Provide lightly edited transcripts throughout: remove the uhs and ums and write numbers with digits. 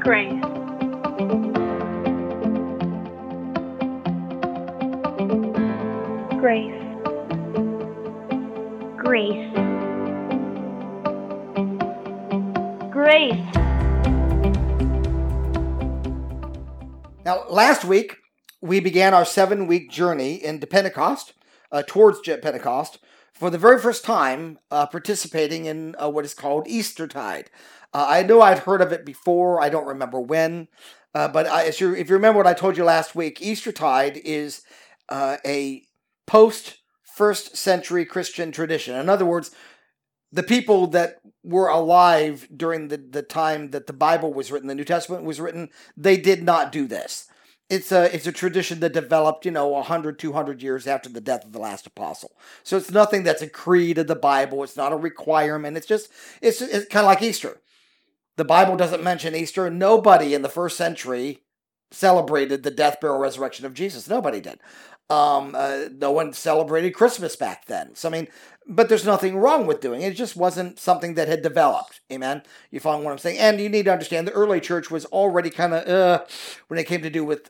Grace. Grace. Grace. Grace. Now, last week, we began our 7-week journey into Pentecost, towards Pentecost, for the very first time participating in what is called Eastertide. I know I'd heard of it before. I don't remember when. But if you remember what I told you last week, Eastertide is a post-first century Christian tradition. In other words, the people that were alive during the time that the Bible was written, the New Testament was written, they did not do this. It's a tradition that developed, 100, 200 years after the death of the last apostle. So it's nothing that's a creed of the Bible. It's not a requirement. It's kind of like Easter. The Bible doesn't mention Easter. Nobody in the first century celebrated the death, burial, resurrection of Jesus. Nobody did. No one celebrated Christmas back then. So, but there's nothing wrong with doing it. It just wasn't something that had developed. Amen? You follow what I'm saying? And you need to understand the early church was already kind of, when it came to do with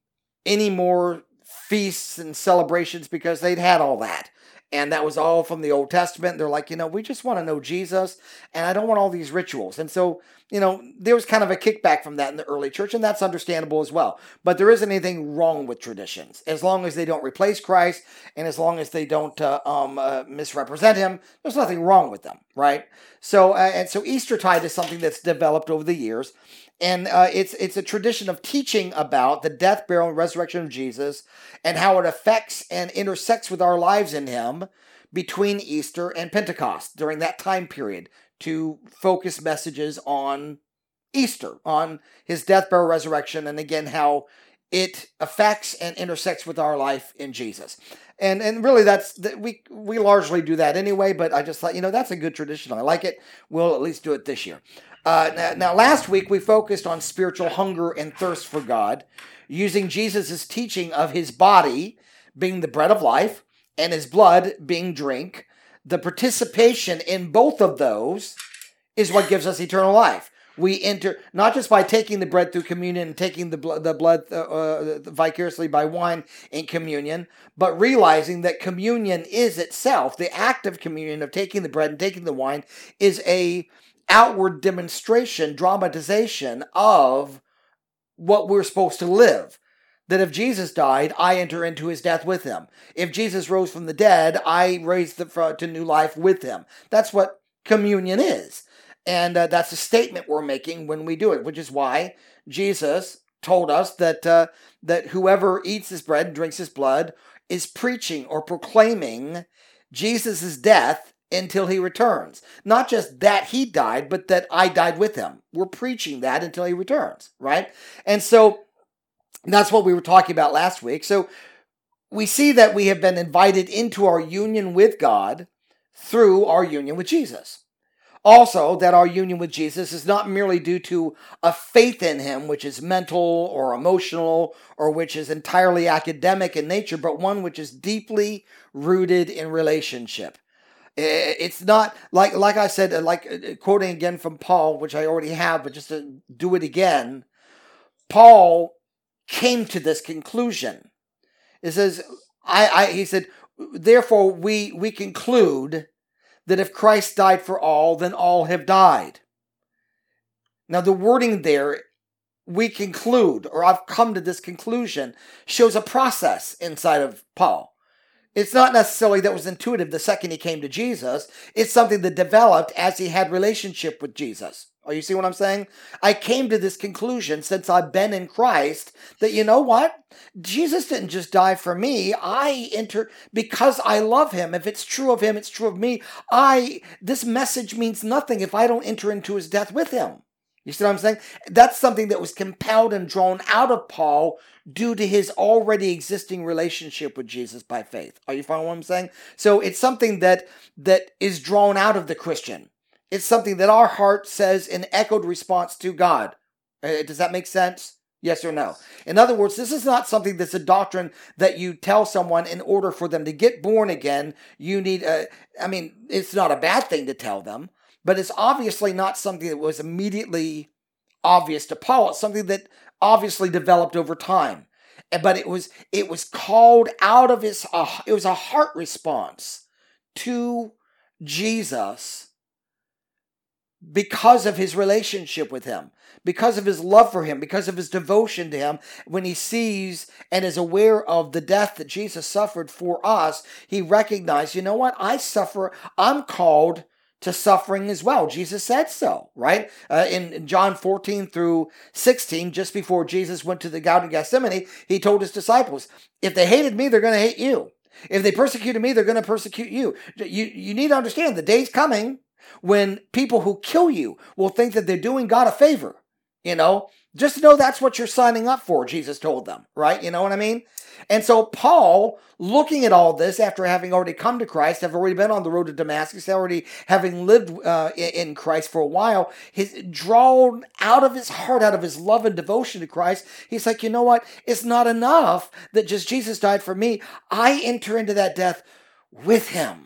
any more feasts and celebrations, because they'd had all that. And that was all from the Old Testament. They're like, we just want to know Jesus, and I don't want all these rituals. And so, there was kind of a kickback from that in the early church, and that's understandable as well. But there isn't anything wrong with traditions. As long as they don't replace Christ, and as long as they don't misrepresent him, there's nothing wrong with them, right? So Eastertide is something that's developed over the years. And it's a tradition of teaching about the death, burial, and resurrection of Jesus and how it affects and intersects with our lives in him between Easter and Pentecost during that time period, to focus messages on Easter, on his death, burial, resurrection, and again, how it affects and intersects with our life in Jesus. And really, we largely do that anyway, but I just thought, that's a good tradition. I like it. We'll at least do it this year. Now, last week we focused on spiritual hunger and thirst for God, using Jesus' teaching of his body being the bread of life and his blood being drink. The participation in both of those is what gives us eternal life. We enter not just by taking the bread through communion and taking the blood vicariously by wine in communion, but realizing that communion is itself, the act of communion, of taking the bread and taking the wine, is a outward demonstration, dramatization of what we're supposed to live. That if Jesus died, I enter into his death with him. If Jesus rose from the dead, I raise to new life with him. That's what communion is. And that's a statement we're making when we do it, which is why Jesus told us that whoever eats his bread and drinks his blood is preaching or proclaiming Jesus' death until he returns. Not just that he died, but that I died with him. We're preaching that until he returns, right? And so that's what we were talking about last week. So we see that we have been invited into our union with God through our union with Jesus. Also, that our union with Jesus is not merely due to a faith in him, which is mental or emotional, or which is entirely academic in nature, but one which is deeply rooted in relationship. It's not, like I said, like quoting again from Paul, which I already have, but just to do it again, Paul came to this conclusion. It says, he said, therefore we conclude that if Christ died for all, then all have died. Now the wording there, we conclude, or I've come to this conclusion, shows a process inside of Paul. It's not necessarily that was intuitive the second he came to Jesus. It's something that developed as he had relationship with Jesus. Oh, you see what I'm saying? I came to this conclusion since I've been in Christ that, you know what? Jesus didn't just die for me. I enter because I love him. If it's true of him, it's true of me. This message means nothing if I don't enter into his death with him. You see what I'm saying? That's something that was compelled and drawn out of Paul due to his already existing relationship with Jesus by faith. Are you following what I'm saying? So it's something that is drawn out of the Christian. It's something that our heart says in echoed response to God. Does that make sense? Yes or no? In other words, this is not something that's a doctrine that you tell someone in order for them to get born again. You need, it's not a bad thing to tell them, but it's obviously not something that was immediately obvious to Paul. It's something that obviously developed over time. But it was called out of his, it was a heart response to Jesus because of his relationship with him, because of his love for him, because of his devotion to him. When he sees and is aware of the death that Jesus suffered for us, he recognized, you know what, I suffer, I'm called to suffering as well. Jesus said so, right? In John 14 through 16, just before Jesus went to the Garden of Gethsemane, he told his disciples, if they hated me, they're going to hate you. If they persecuted me, they're going to persecute you. You need to understand the day's coming when people who kill you will think that they're doing God a favor. Just know that's what you're signing up for, Jesus told them, right? You know what I mean? And so Paul, looking at all this after having already come to Christ, have already been on the road to Damascus, already having lived in Christ for a while, he's drawn out of his heart, out of his love and devotion to Christ. He's like, you know what? It's not enough that just Jesus died for me. I enter into that death with him.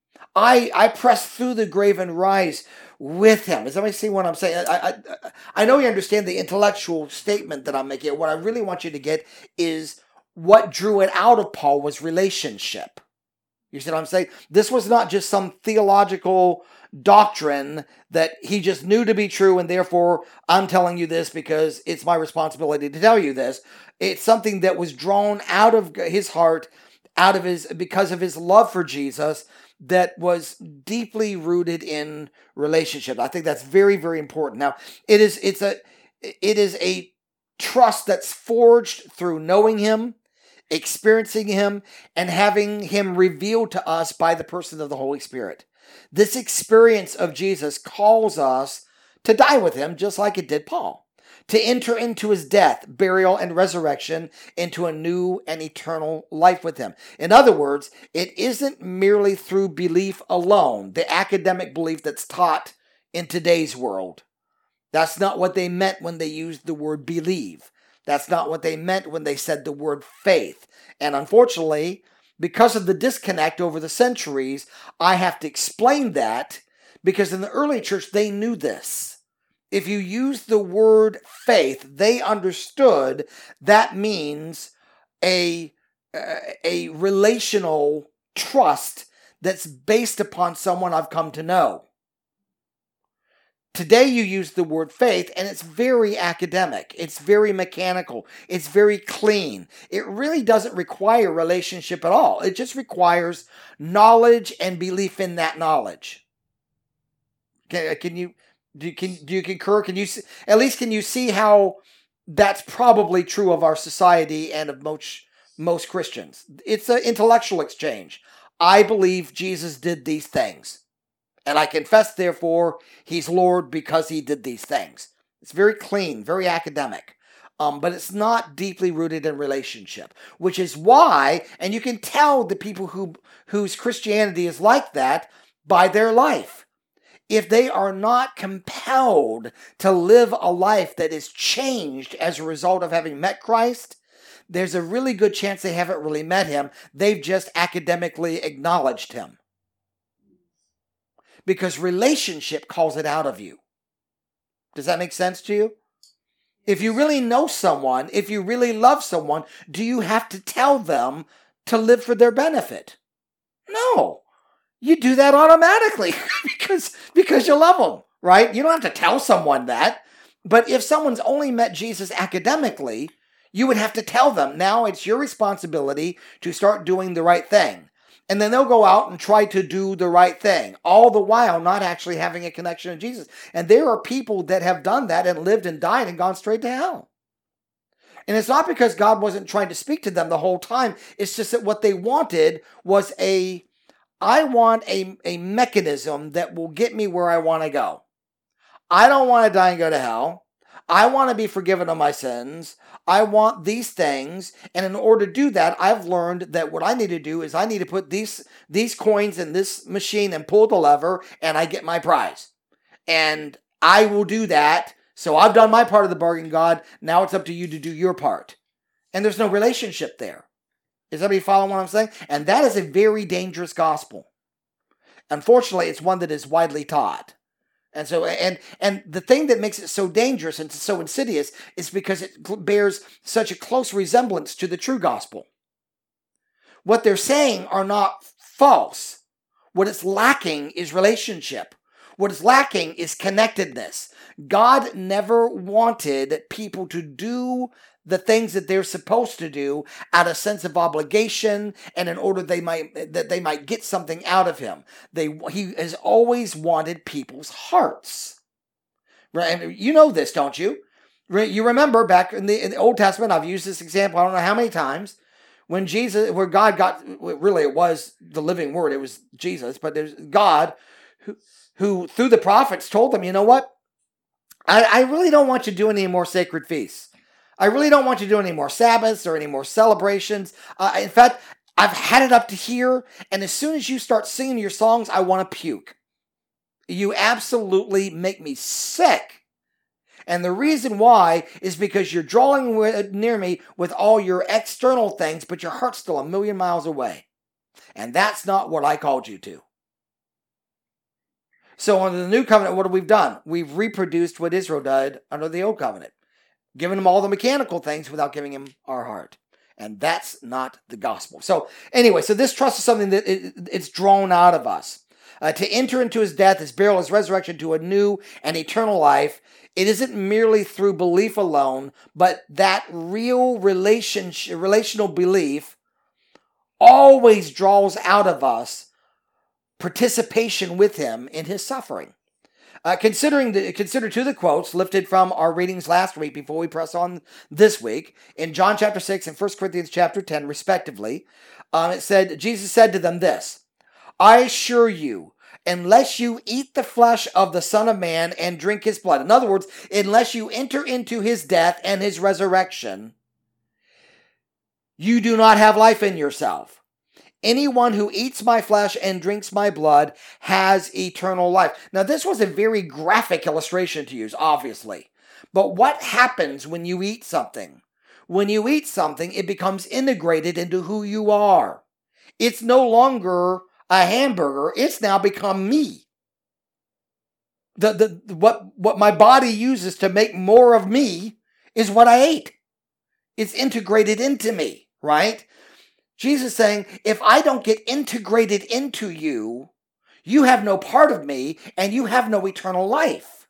I press through the grave and rise with him. Does somebody see what I'm saying? I know you understand the intellectual statement that I'm making. What I really want you to get is what drew it out of Paul was relationship. You see what I'm saying? This was not just some theological doctrine that he just knew to be true, and therefore I'm telling you this because it's my responsibility to tell you this. It's something that was drawn out of his heart, because of his love for Jesus, that was deeply rooted in relationship. I think that's very, very important. Now, it is a trust that's forged through knowing him, experiencing him, and having him revealed to us by the person of the Holy Spirit. This experience of Jesus calls us to die with him, just like it did Paul, to enter into his death, burial, and resurrection into a new and eternal life with him. In other words, it isn't merely through belief alone, the academic belief that's taught in today's world. That's not what they meant when they used the word believe. That's not what they meant when they said the word faith. And unfortunately, because of the disconnect over the centuries, I have to explain that, because in the early church, they knew this. If you use the word faith, they understood that means a relational trust that's based upon someone I've come to know. Today you use the word faith and it's very academic. It's very mechanical. It's very clean. It really doesn't require relationship at all. It just requires knowledge and belief in that knowledge. Do you concur? Can you see how that's probably true of our society and of most Christians? It's an intellectual exchange. I believe Jesus did these things, and I confess, therefore, he's Lord because he did these things. It's very clean, very academic, but it's not deeply rooted in relationship, which is why, and you can tell the people whose Christianity is like that by their life. If they are not compelled to live a life that is changed as a result of having met Christ, there's a really good chance they haven't really met him. They've just academically acknowledged him. Because relationship calls it out of you. Does that make sense to you? If you really know someone, if you really love someone, do you have to tell them to live for their benefit? No. You do that automatically because you love them, right? You don't have to tell someone that. But if someone's only met Jesus academically, you would have to tell them, now it's your responsibility to start doing the right thing. And then they'll go out and try to do the right thing, all the while not actually having a connection to Jesus. And there are people that have done that and lived and died and gone straight to hell. And it's not because God wasn't trying to speak to them the whole time. It's just that what they wanted was I want a mechanism that will get me where I want to go. I don't want to die and go to hell. I want to be forgiven of my sins. I want these things. And in order to do that, I've learned that what I need to do is I need to put these coins in this machine and pull the lever, and I get my prize. And I will do that. So I've done my part of the bargain, God. Now it's up to you to do your part. And there's no relationship there. Is everybody following what I'm saying? And that is a very dangerous gospel. Unfortunately, it's one that is widely taught. And so, and the thing that makes it so dangerous and so insidious is because it bears such a close resemblance to the true gospel. What they're saying are not false. What it's lacking is relationship. What is lacking is connectedness. God never wanted people to do the things that they're supposed to do out of sense of obligation and in order that they might get something out of him. He has always wanted people's hearts. Right? And you know this, don't you? You remember back in the Old Testament, I've used this example I don't know how many times, where God got, really it was the living word, it was Jesus, but there's God who through the prophets told them, you know what? I really don't want you to do any more sacred feasts. I really don't want you to do any more Sabbaths or any more celebrations. In fact, I've had it up to here, and as soon as you start singing your songs, I want to puke. You absolutely make me sick. And the reason why is because you're drawing near me with all your external things, but your heart's still a million miles away. And that's not what I called you to. So under the new covenant, what have we done? We've reproduced what Israel did under the old covenant, giving them all the mechanical things without giving him our heart. And that's not the gospel. So anyway, so this trust is something that it's drawn out of us. To enter into his death, his burial, his resurrection to a new and eternal life, it isn't merely through belief alone, but that real relational belief always draws out of us participation with him in his suffering. Consider two of the quotes lifted from our readings last week before we press on this week. In John chapter 6 and 1 Corinthians chapter 10, respectively, it said, Jesus said to them this, I assure you, unless you eat the flesh of the Son of Man and drink his blood. In other words, unless you enter into his death and his resurrection, you do not have life in yourself. Anyone who eats my flesh and drinks my blood has eternal life. Now, this was a very graphic illustration to use, obviously. But what happens when you eat something? When you eat something, it becomes integrated into who you are. It's no longer a hamburger. It's now become me. What my body uses to make more of me is what I ate. It's integrated into me, right? Jesus saying, if I don't get integrated into you, you have no part of me and you have no eternal life.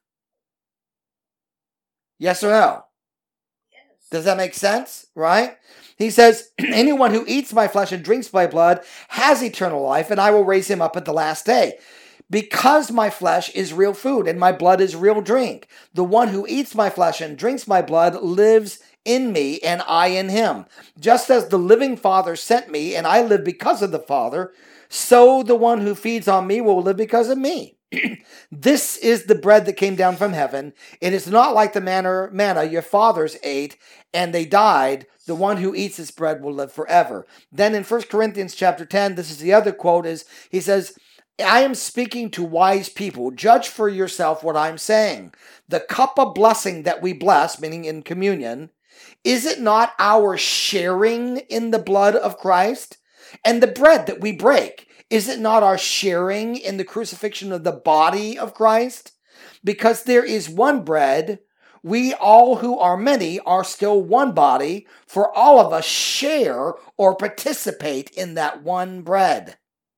Yes or no? Yes. Does that make sense? Right? He says, anyone who eats my flesh and drinks my blood has eternal life, and I will raise him up at the last day. Because my flesh is real food and my blood is real drink. The one who eats my flesh and drinks my blood lives in me and I in him. Just as the living Father sent me and I live because of the Father, so the one who feeds on me will live because of me. This is the bread that came down from heaven. It is not like the manna your fathers ate and they died. The one who eats this bread will live forever. Then in 1 Corinthians chapter 10, this is the other quote, he says, I am speaking to wise people. Judge for yourself what I'm saying. The cup of blessing that we bless, meaning in communion, is it not our sharing in the blood of Christ? And the bread that we break, is it not our sharing in the crucifixion of the body of Christ? Because there is one bread, we all who are many are still one body, for all of us share or participate in that one bread.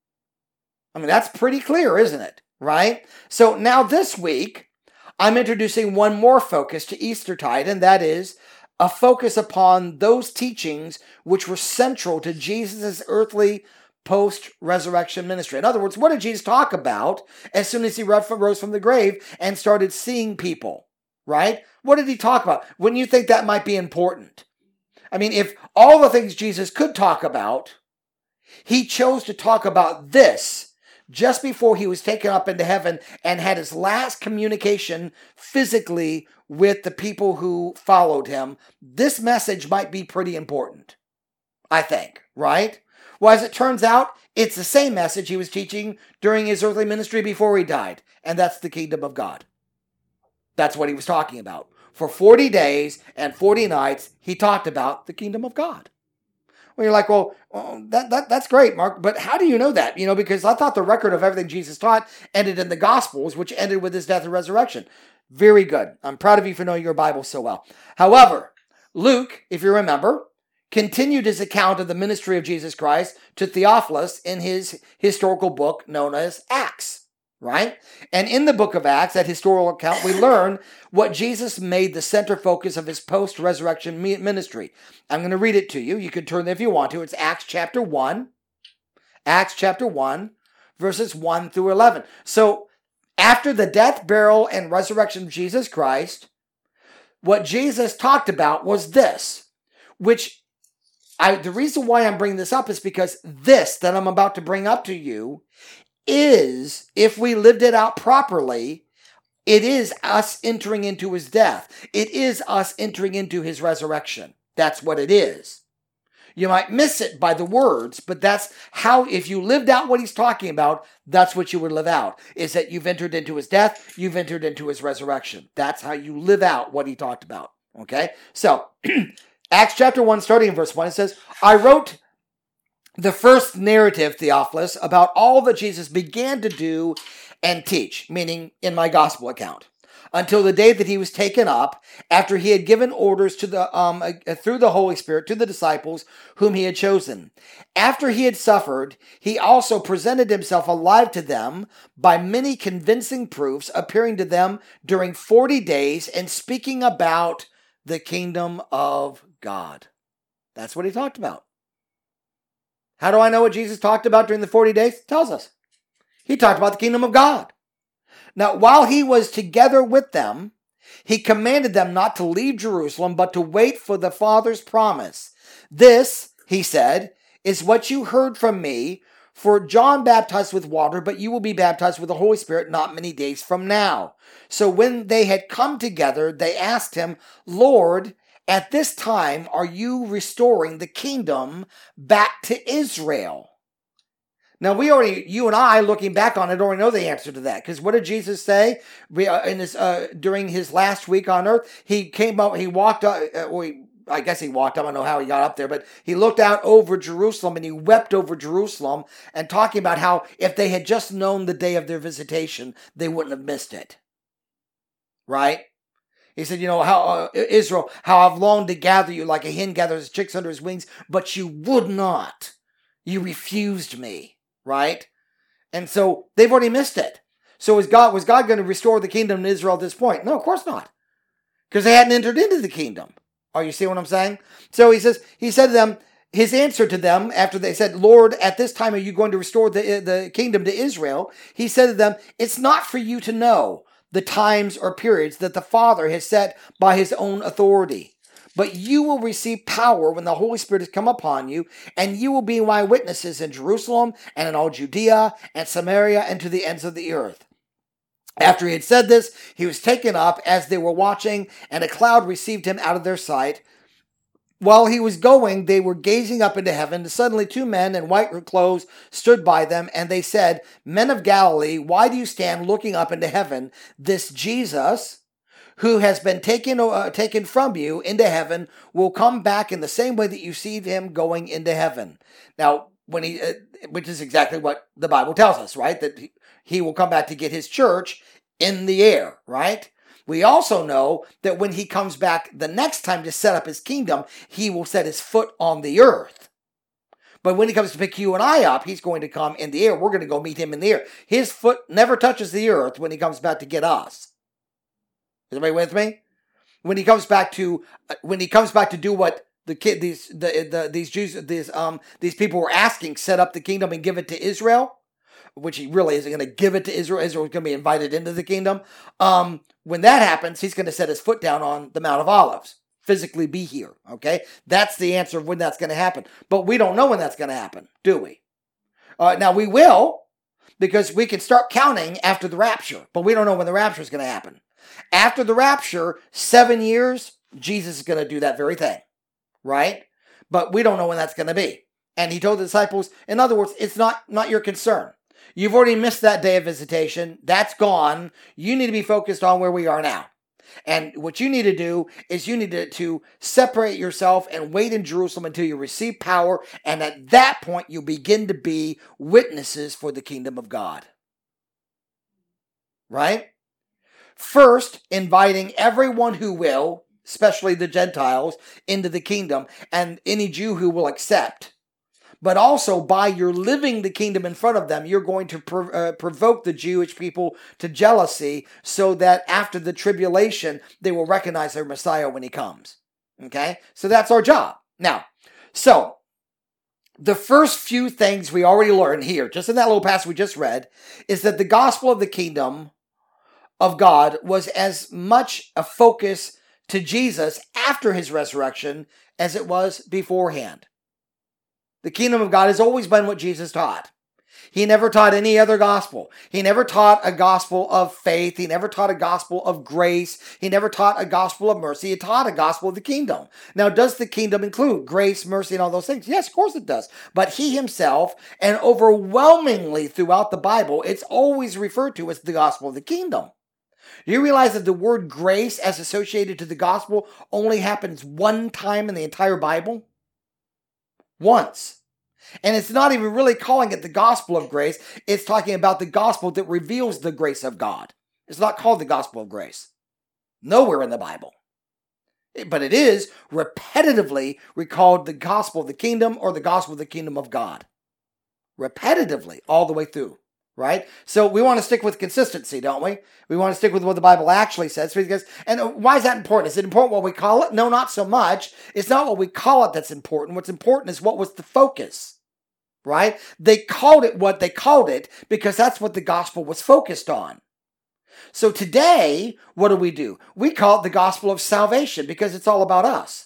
I mean, that's pretty clear, isn't it? Right? So now this week, I'm introducing one more focus to Eastertide, and that is a focus upon those teachings which were central to Jesus' earthly post-resurrection ministry. In other words, what did Jesus talk about as soon as he rose from the grave and started seeing people, right? What did he talk about? Wouldn't you think that might be important? I mean, if all the things Jesus could talk about, he chose to talk about this just before he was taken up into heaven and had his last communication physically with the people who followed him. This message might be pretty important, I think, right? Well, as it turns out, it's the same message he was teaching during his earthly ministry before he died, and that's the kingdom of God. That's what he was talking about. For 40 days and 40 nights, he talked about the kingdom of God. Well, you're like, well, that's great, Mark, but how do you know that? Because I thought the record of everything Jesus taught ended in the Gospels, which ended with his death and resurrection. Very good. I'm proud of you for knowing your Bible so well. However, Luke, if you remember, continued his account of the ministry of Jesus Christ to Theophilus in his historical book known as Acts, right? And in the book of Acts, that historical account, we learn what Jesus made the center focus of his post-resurrection ministry. I'm going to read it to you. You can turn there if you want to. It's Acts chapter 1. Acts chapter 1, verses 1 through 11. So, after the death, burial, and resurrection of Jesus Christ, what Jesus talked about was this, which the reason why I'm bringing this up is because this that I'm about to bring up to you is, if we lived it out properly, it is us entering into his death. It is us entering into his resurrection. That's what it is. You might miss it by the words, but that's how, if you lived out what he's talking about, that's what you would live out, is that you've entered into his death, you've entered into his resurrection. That's how you live out what he talked about, okay? So, Acts chapter 1, starting in verse 1, it says, I wrote the first narrative, Theophilus, about all that Jesus began to do and teach, meaning in my gospel account, until the day that he was taken up, after he had given orders to through the Holy Spirit to the disciples whom he had chosen. After he had suffered, he also presented himself alive to them by many convincing proofs, appearing to them during 40 days and speaking about the kingdom of God. That's what he talked about. How do I know what Jesus talked about during the 40 days? It tells us. He talked about the kingdom of God. Now, while he was together with them, he commanded them not to leave Jerusalem, but to wait for the Father's promise. This, he said, is what you heard from me. For John baptized with water, but you will be baptized with the Holy Spirit not many days from now. So when they had come together, they asked him, Lord, at this time are you restoring the kingdom back to Israel? Now, you and I, looking back on it, already know the answer to that. Because what did Jesus say during his last week on earth? He came up, he walked up, I guess he walked, I don't know how he got up there, but he looked out over Jerusalem and he wept over Jerusalem and talking about how if they had just known the day of their visitation, they wouldn't have missed it. Right? He said, how Israel, how I've longed to gather you like a hen gathers chicks under his wings, but you would not. You refused me. Right? And so they've already missed it. So was God going to restore the kingdom to Israel at this point? No, of course not. Because they hadn't entered into the kingdom. Are you seeing what I'm saying? So he said to them, his answer to them after they said, Lord, at this time are you going to restore the kingdom to Israel? He said to them, it's not for you to know the times or periods that the Father has set by his own authority. But you will receive power when the Holy Spirit has come upon you, and you will be my witnesses in Jerusalem and in all Judea and Samaria and to the ends of the earth. After he had said this, he was taken up as they were watching, and a cloud received him out of their sight. While he was going, they were gazing up into heaven. Suddenly 2 men in white clothes stood by them, and they said, Men of Galilee, why do you stand looking up into heaven? This Jesus, who has been taken from you into heaven, will come back in the same way that you see him going into heaven. Now, which is exactly what the Bible tells us, right? That he will come back to get his church in the air, right? We also know that when he comes back the next time to set up his kingdom, he will set his foot on the earth. But when he comes to pick you and I up, he's going to come in the air. We're going to go meet him in the air. His foot never touches the earth when he comes back to get us. Is everybody with me? When he comes back to do what these people were asking, set up the kingdom and give it to Israel, which he really isn't going to give it to Israel. Israel is going to be invited into the kingdom. When that happens, he's going to set his foot down on the Mount of Olives, physically be here. Okay, that's the answer of when that's going to happen. But we don't know when that's going to happen, do we? Now we will, because we can start counting after the rapture, but we don't know when the rapture is going to happen. After the rapture, 7 years, Jesus is going to do that very thing, right? But we don't know when that's going to be. And he told the disciples, in other words, it's not your concern. You've already missed that day of visitation. That's gone. You need to be focused on where we are now. And what you need to do is you need to separate yourself and wait in Jerusalem until you receive power. And at that point, you begin to be witnesses for the kingdom of God. Right? First, inviting everyone who will, especially the Gentiles, into the kingdom, and any Jew who will accept. But also, by your living the kingdom in front of them, you're going to provoke the Jewish people to jealousy so that after the tribulation, they will recognize their Messiah when he comes. Okay? So that's our job. Now, so the first few things we already learned here, just in that little passage we just read, is that the gospel of the kingdom of God was as much a focus to Jesus after his resurrection as it was beforehand. The kingdom of God has always been what Jesus taught. He never taught any other gospel. He never taught a gospel of faith. He never taught a gospel of grace. He never taught a gospel of mercy. He taught a gospel of the kingdom. Now, does the kingdom include grace, mercy, and all those things? Yes, of course it does. But he himself, and overwhelmingly throughout the Bible, it's always referred to as the gospel of the kingdom. Do you realize that the word grace as associated to the gospel only happens one time in the entire Bible? Once. And it's not even really calling it the gospel of grace. It's talking about the gospel that reveals the grace of God. It's not called the gospel of grace. Nowhere in the Bible. But it is repetitively recalled the gospel of the kingdom or the gospel of the kingdom of God. Repetitively, all the way through. Right? So we want to stick with consistency, don't we? We want to stick with what the Bible actually says. Because, and why is that important? Is it important what we call it? No, not so much. It's not what we call it that's important. What's important is what was the focus. Right? They called it what they called it because that's what the gospel was focused on. So today, what do? We call it the gospel of salvation because it's all about us.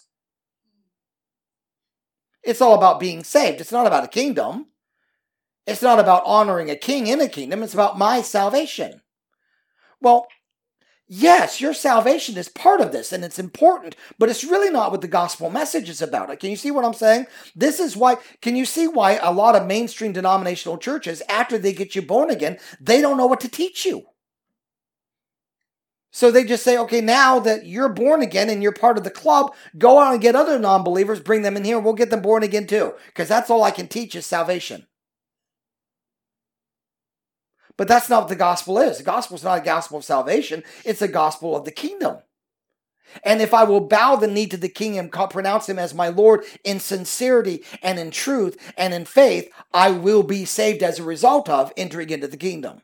It's all about being saved. It's not about a kingdom. It's not about honoring a king in a kingdom. It's about my salvation. Well, yes, your salvation is part of this and it's important, but it's really not what the gospel message is about. Can you see what I'm saying? This is why, can you see why a lot of mainstream denominational churches, after they get you born again, they don't know what to teach you. So they just say, okay, now that you're born again and you're part of the club, go out and get other non-believers, bring them in here, and we'll get them born again too. Because that's all I can teach is salvation. But that's not what the gospel is. The gospel is not a gospel of salvation. It's a gospel of the kingdom. And if I will bow the knee to the king and pronounce him as my Lord in sincerity and in truth and in faith, I will be saved as a result of entering into the kingdom.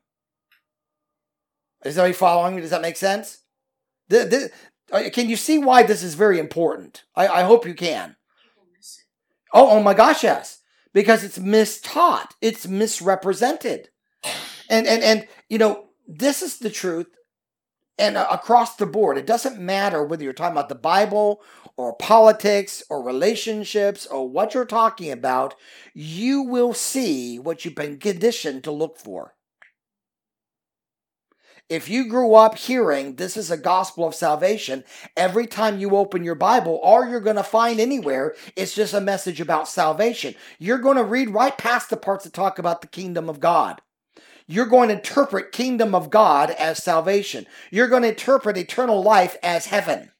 Is everybody following me? Does that make sense? Can you see why this is very important? I hope you can. Oh my gosh, yes. Because it's mistaught. It's misrepresented. And you know, this is the truth, and across the board, it doesn't matter whether you're talking about the Bible or politics or relationships or what you're talking about, you will see what you've been conditioned to look for. If you grew up hearing this is a gospel of salvation, every time you open your Bible, all you're going to find anywhere is just a message about salvation. You're going to read right past the parts that talk about the kingdom of God. You're going to interpret kingdom of God as salvation. You're going to interpret eternal life as heaven.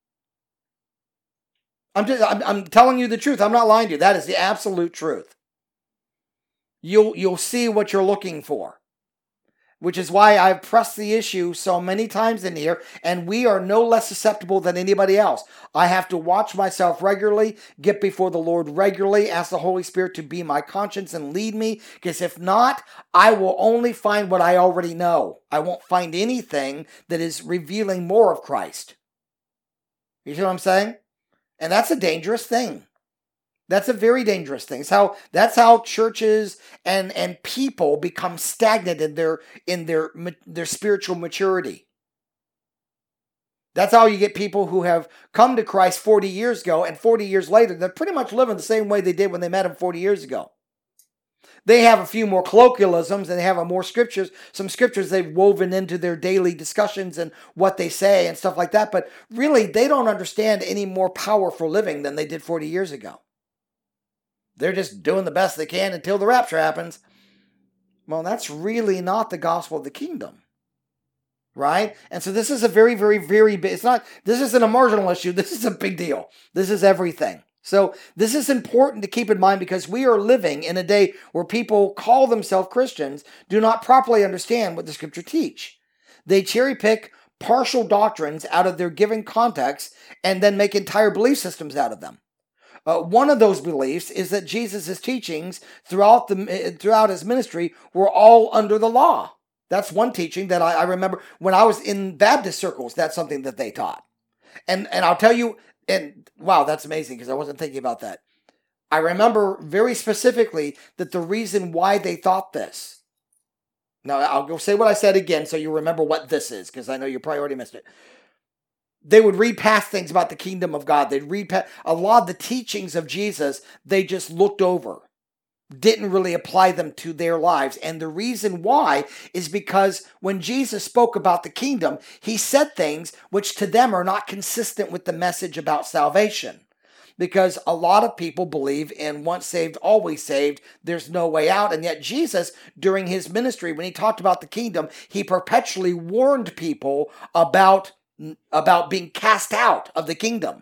I'm telling you the truth. I'm not lying to you. That is the absolute truth. You'll see what you're looking for. Which is why I've pressed the issue so many times in here, and we are no less susceptible than anybody else. I have to watch myself regularly, get before the Lord regularly, ask the Holy Spirit to be my conscience and lead me, because if not, I will only find what I already know. I won't find anything that is revealing more of Christ. You see what I'm saying? And that's a dangerous thing. That's a very dangerous thing. That's how churches and people become stagnant in their spiritual maturity. That's how you get people who have come to Christ 40 years ago, and 40 years later, they're pretty much living the same way they did when they met him 40 years ago. They have a few more colloquialisms, and they have some scriptures they've woven into their daily discussions and what they say and stuff like that. But really, they don't understand any more powerful living than they did 40 years ago. They're just doing the best they can until the rapture happens. Well, that's really not the gospel of the kingdom. right? And so this is a very, very, very big, this isn't a marginal issue. This is a big deal. This is everything. So this is important to keep in mind because we are living in a day where people call themselves Christians, do not properly understand what the scripture teach. They cherry pick partial doctrines out of their given context and then make entire belief systems out of them. One of those beliefs is that Jesus' teachings throughout his ministry were all under the law. That's one teaching that I remember when I was in Baptist circles. That's something that they taught. And I'll tell you, and wow, that's amazing because I wasn't thinking about that. I remember very specifically that the reason why they thought this. Now, I'll go say what I said again so you remember what this is because I know you probably already missed it. They would read past things about the kingdom of God. They'd read past a lot of the teachings of Jesus. They just looked over, didn't really apply them to their lives. And the reason why is because when Jesus spoke about the kingdom, he said things which to them are not consistent with the message about salvation. Because a lot of people believe in once saved, always saved. There's no way out. And yet Jesus, during his ministry, when he talked about the kingdom, he perpetually warned people about being cast out of the kingdom.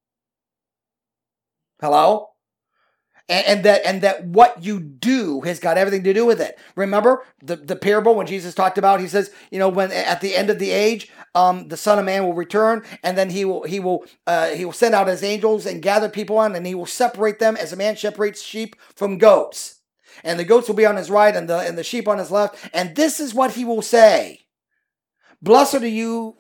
Hello? And that what you do has got everything to do with it. Remember the parable when Jesus talked about, he says, when at the end of the age, the Son of Man will return, and then he will send out his angels and gather people on, and he will separate them as a man separates sheep from goats. And the goats will be on his right and the sheep on his left. And this is what he will say. Blessed are you,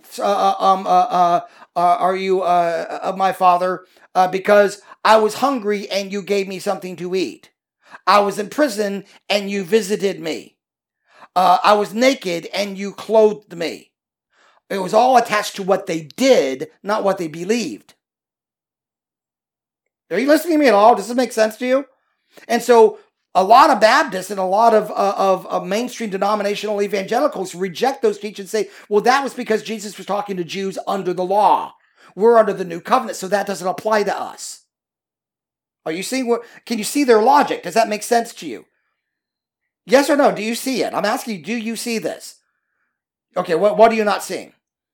are you of my Father, because I was hungry and you gave me something to eat. I was in prison and you visited me. I was naked and you clothed me. It was all attached to what they did, not what they believed. Are you listening to me at all? Does this make sense to you? And so a lot of Baptists and a lot of mainstream denominational evangelicals reject those teachings and say, well, that was because Jesus was talking to Jews under the law. We're under the new covenant, so that doesn't apply to us. Are you seeing can you see their logic? Does that make sense to you? Yes or no? Do you see it? I'm asking you, do you see this? Okay, what are you not seeing?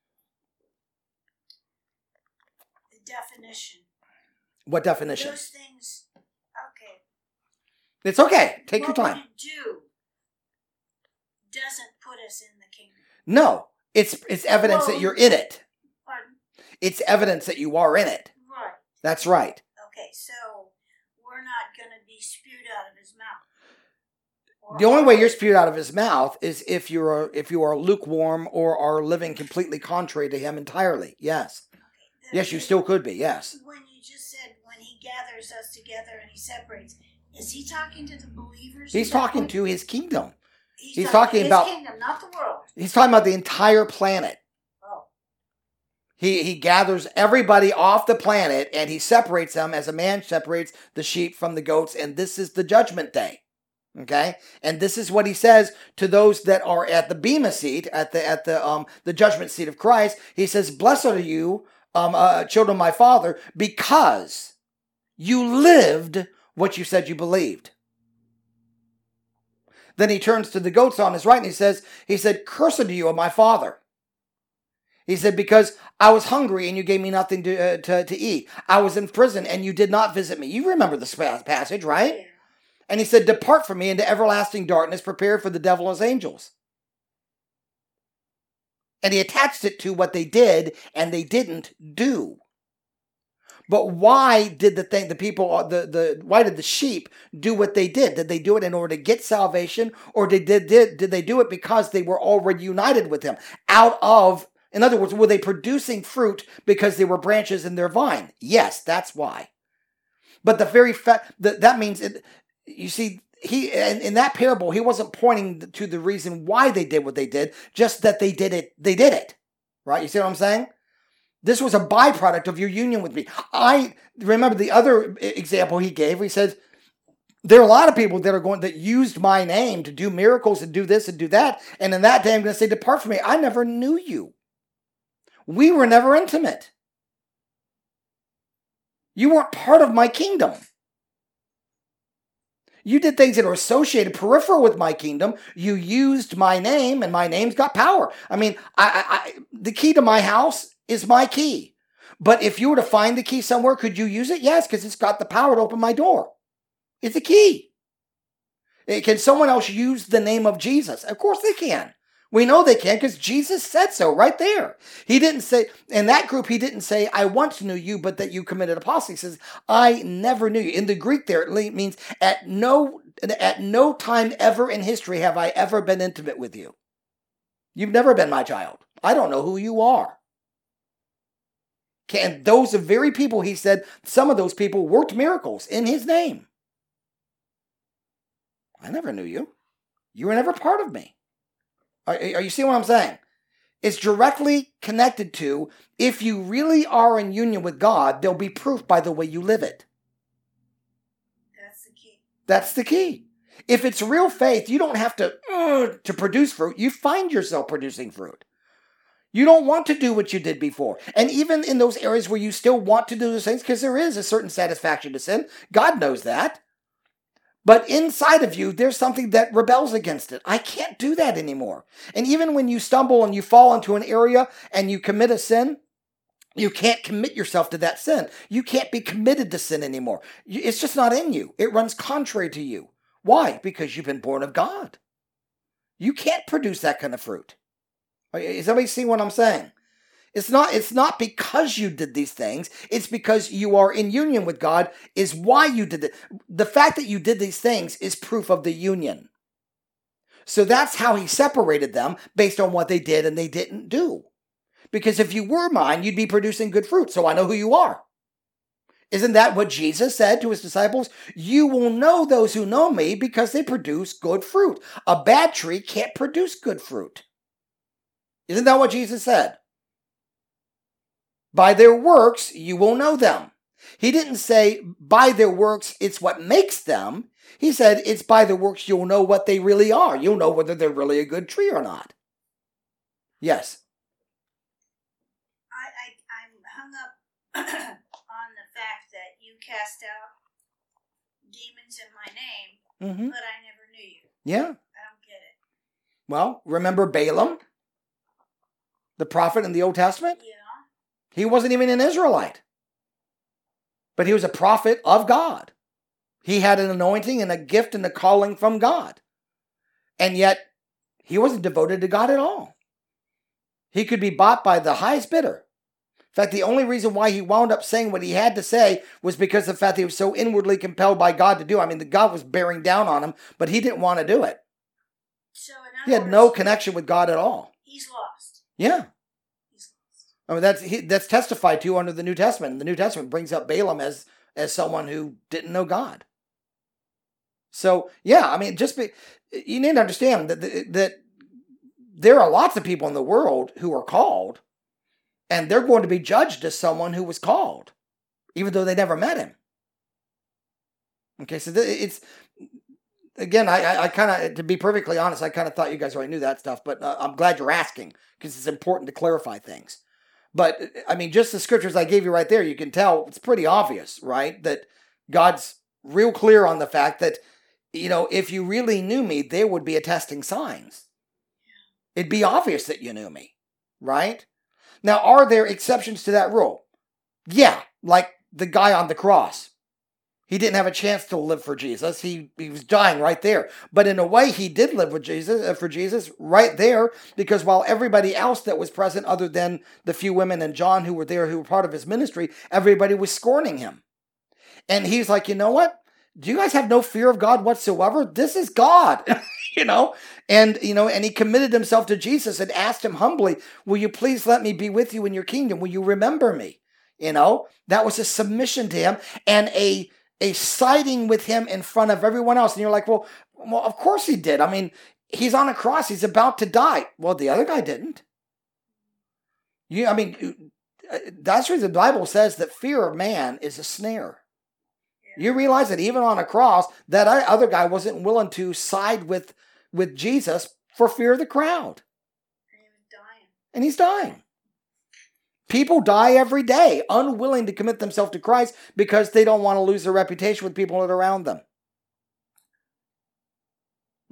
The definition. What definition? Those things, okay. It's okay. Take your time. What we do doesn't put us in the kingdom. No, it's evidence that you're in it. Pardon? It's evidence that you are in it. Right. That's right. Okay, so we're not going to be spewed out of his mouth. The only way you're spewed out of his mouth is if you are lukewarm or are living completely contrary to him entirely. Yes. Okay, Yes, you still could be. Yes. When you just said when he gathers us together and he separates, is he talking to the believers? He's talking to his kingdom. He's talking his about kingdom, not the world. He's talking about the entire planet. Oh. He gathers everybody off the planet and he separates them as a man separates the sheep from the goats, and this is the judgment day. Okay? And this is what he says to those that are at the bema seat, at the judgment seat of Christ. He says, "Blessed are you, children of my Father, because you lived what you said you believed." Then he turns to the goats on his right and he said, "Cursed are you of my Father." He said, "Because I was hungry and you gave me nothing to eat. I was in prison and you did not visit me." You remember this passage, right? Yeah. And he said, "Depart from me into everlasting darkness, prepared for the devil and his angels." And he attached it to what they did and they didn't do. But why did why did the sheep do what they did? Did they do it in order to get salvation, or did they do it because they were already united with him? In other words, were they producing fruit because they were branches in their vine? Yes, that's why. But the very fact that means you see, in that parable, he wasn't pointing to the reason why they did what they did, just that they did it. They did it, right? You see what I'm saying? This was a byproduct of your union with me. I remember the other example he gave. He said, there are a lot of people that used my name to do miracles and do this and do that. And in that day, I'm going to say, "Depart from me. I never knew you. We were never intimate. You weren't part of my kingdom. You did things that are associated, peripheral with my kingdom. You used my name, and my name's got power. I mean, the key to my house is my key. But if you were to find the key somewhere, could you use it? Yes, because it's got the power to open my door. It's a key. Can someone else use the name of Jesus? Of course they can. We know they can because Jesus said so right there. He didn't say, in that group, he didn't say, I once knew you, but that you committed apostasy. He says, I never knew you. In the Greek there, it means at no time ever in history have I ever been intimate with you. You've never been my child. I don't know who you are. And those are very people, he said, some of those people worked miracles in his name. I never knew you. You were never part of me. Are you seeing what I'm saying? It's directly connected to, if you really are in union with God, there'll be proof by the way you live it. That's the key. That's the key. If it's real faith, you don't have to produce fruit. You find yourself producing fruit. You don't want to do what you did before. And even in those areas where you still want to do those things, because there is a certain satisfaction to sin, God knows that. But inside of you, there's something that rebels against it. I can't do that anymore. And even when you stumble and you fall into an area and you commit a sin, you can't commit yourself to that sin. You can't be committed to sin anymore. It's just not in you. It runs contrary to you. Why? Because you've been born of God. You can't produce that kind of fruit. Is everybody seeing what I'm saying? It's not because you did these things. It's because you are in union with God is why you did it. The fact that you did these things is proof of the union. So that's how he separated them based on what they did and they didn't do. Because if you were mine, you'd be producing good fruit. So I know who you are. Isn't that what Jesus said to his disciples? You will know those who know me because they produce good fruit. A bad tree can't produce good fruit. Isn't that what Jesus said? By their works, you will know them. He didn't say, by their works, it's what makes them. He said, it's by the works you'll know what they really are. You'll know whether they're really a good tree or not. Yes? I'm hung up on the fact that you cast out demons in my name, but I never knew you. Yeah. I don't get it. Well, remember Balaam? The prophet in the Old Testament? Yeah. He wasn't even an Israelite. But he was a prophet of God. He had an anointing and a gift and a calling from God. And yet, he wasn't devoted to God at all. He could be bought by the highest bidder. In fact, the only reason why he wound up saying what he had to say was because of the fact that he was so inwardly compelled by God to do it. I mean, the God was bearing down on him, but he didn't want to do it. So he had no connection with God at all. He's lost. Yeah. I mean, that's testified to under the New Testament. The New Testament brings up Balaam as someone who didn't know God. So, yeah, I mean, you need to understand that there are lots of people in the world who are called, and they're going to be judged as someone who was called, even though they never met him. Okay, so it's, again, I kind of, to be perfectly honest, I kind of thought you guys already knew that stuff, but I'm glad you're asking, because it's important to clarify things. But, I mean, just the scriptures I gave you right there, you can tell it's pretty obvious, right? That God's real clear on the fact that, if you really knew me, there would be attesting signs. It'd be obvious that you knew me, right? Now, are there exceptions to that rule? Yeah, like the guy on the cross. He didn't have a chance to live for Jesus. He was dying right there. But in a way, he did live with Jesus, for Jesus right there, because while everybody else that was present, other than the few women and John who were there, who were part of his ministry, everybody was scorning him. And he's like, you know what? Do you guys have no fear of God whatsoever? This is God, And he committed himself to Jesus and asked him humbly, will you please let me be with you in your kingdom? Will you remember me? That was a submission to him and a siding with him in front of everyone else. And you're like, well, of course he did. I mean, he's on a cross. He's about to die. Well, the other guy didn't. That's why the Bible says that fear of man is a snare. You realize that even on a cross, that other guy wasn't willing to side with Jesus for fear of the crowd. And he's dying. People die every day, unwilling to commit themselves to Christ because they don't want to lose their reputation with people that are around them.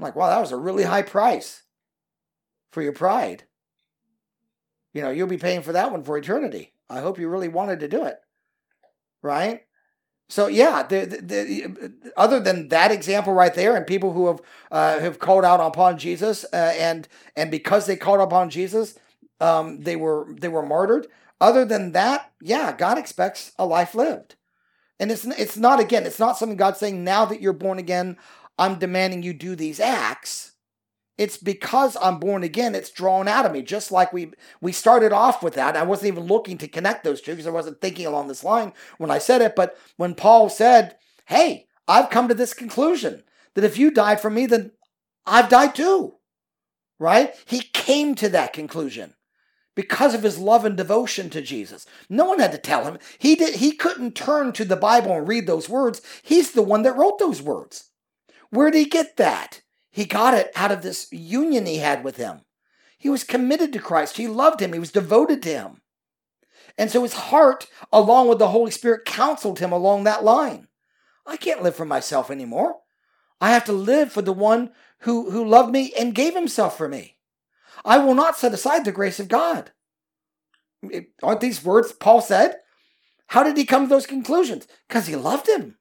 I'm like, wow, that was a really high price for your pride. You'll be paying for that one for eternity. I hope you really wanted to do it. Right? So yeah, other than that example right there, and people who have called out upon Jesus, and because they called upon Jesus, they were martyred. Other than that, yeah, God expects a life lived, and it's not something God's saying, now that you're born again, I'm demanding you do these acts. It's because I'm born again, it's drawn out of me. Just like we started off with that. I wasn't even looking to connect those two because I wasn't thinking along this line when I said it. But when Paul said, hey, I've come to this conclusion that if you died for me, then I've died too. Right? He came to that conclusion because of his love and devotion to Jesus. No one had to tell him. He couldn't turn to the Bible and read those words. He's the one that wrote those words. Where did he get that? He got it out of this union he had with him. He was committed to Christ. He loved him. He was devoted to him. And so his heart, along with the Holy Spirit, counseled him along that line. I can't live for myself anymore. I have to live for the one who loved me and gave himself for me. I will not set aside the grace of God. Aren't these words Paul said? How did he come to those conclusions? Because he loved him.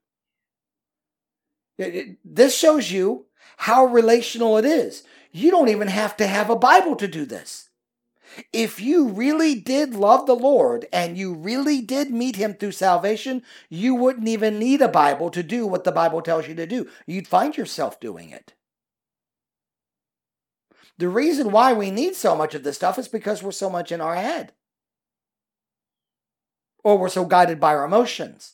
This shows you how relational it is. You don't even have to have a Bible to do this. If you really did love the Lord and you really did meet him through salvation, you wouldn't even need a Bible to do what the Bible tells you to do. You'd find yourself doing it. The reason why we need so much of this stuff is because we're so much in our head. Or we're so guided by our emotions.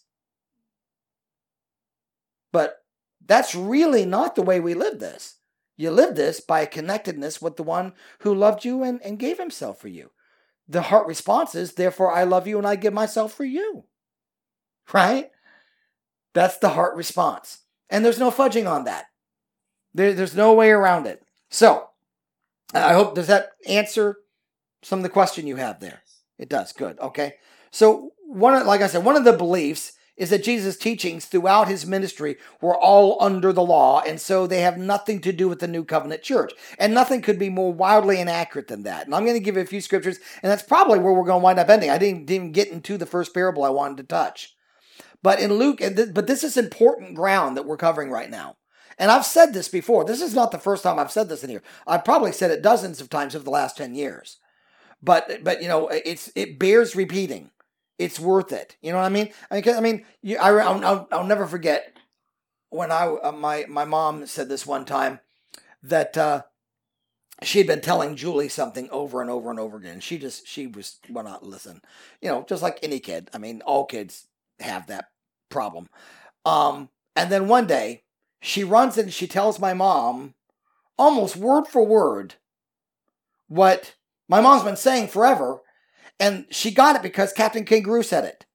But that's really not the way we live this. You live this by a connectedness with the one who loved you and gave himself for you. The heart response is, therefore I love you and I give myself for you. Right? That's the heart response. And there's no fudging on that. There's no way around it. So, I hope, does that answer some of the question you have there? It does. Good. Okay. So, like I said, one of the beliefs is that Jesus' teachings throughout his ministry were all under the law, and so they have nothing to do with the New Covenant Church. And nothing could be more wildly inaccurate than that. And I'm going to give you a few scriptures, and that's probably where we're going to wind up ending. I didn't even get into the first parable I wanted to touch. But in Luke, but this is important ground that we're covering right now. And I've said this before. This is not the first time I've said this in here. I've probably said it dozens of times over the last 10 years. But it bears repeating. It's worth it. You know what I mean? I'll never forget when my mom said this one time that she had been telling Julie something over and over and over again. She will not listen. Just like any kid. I mean, all kids have that problem. And then one day she runs and she tells my mom, almost word for word, what my mom's been saying forever. And she got it because Captain Kangaroo said it.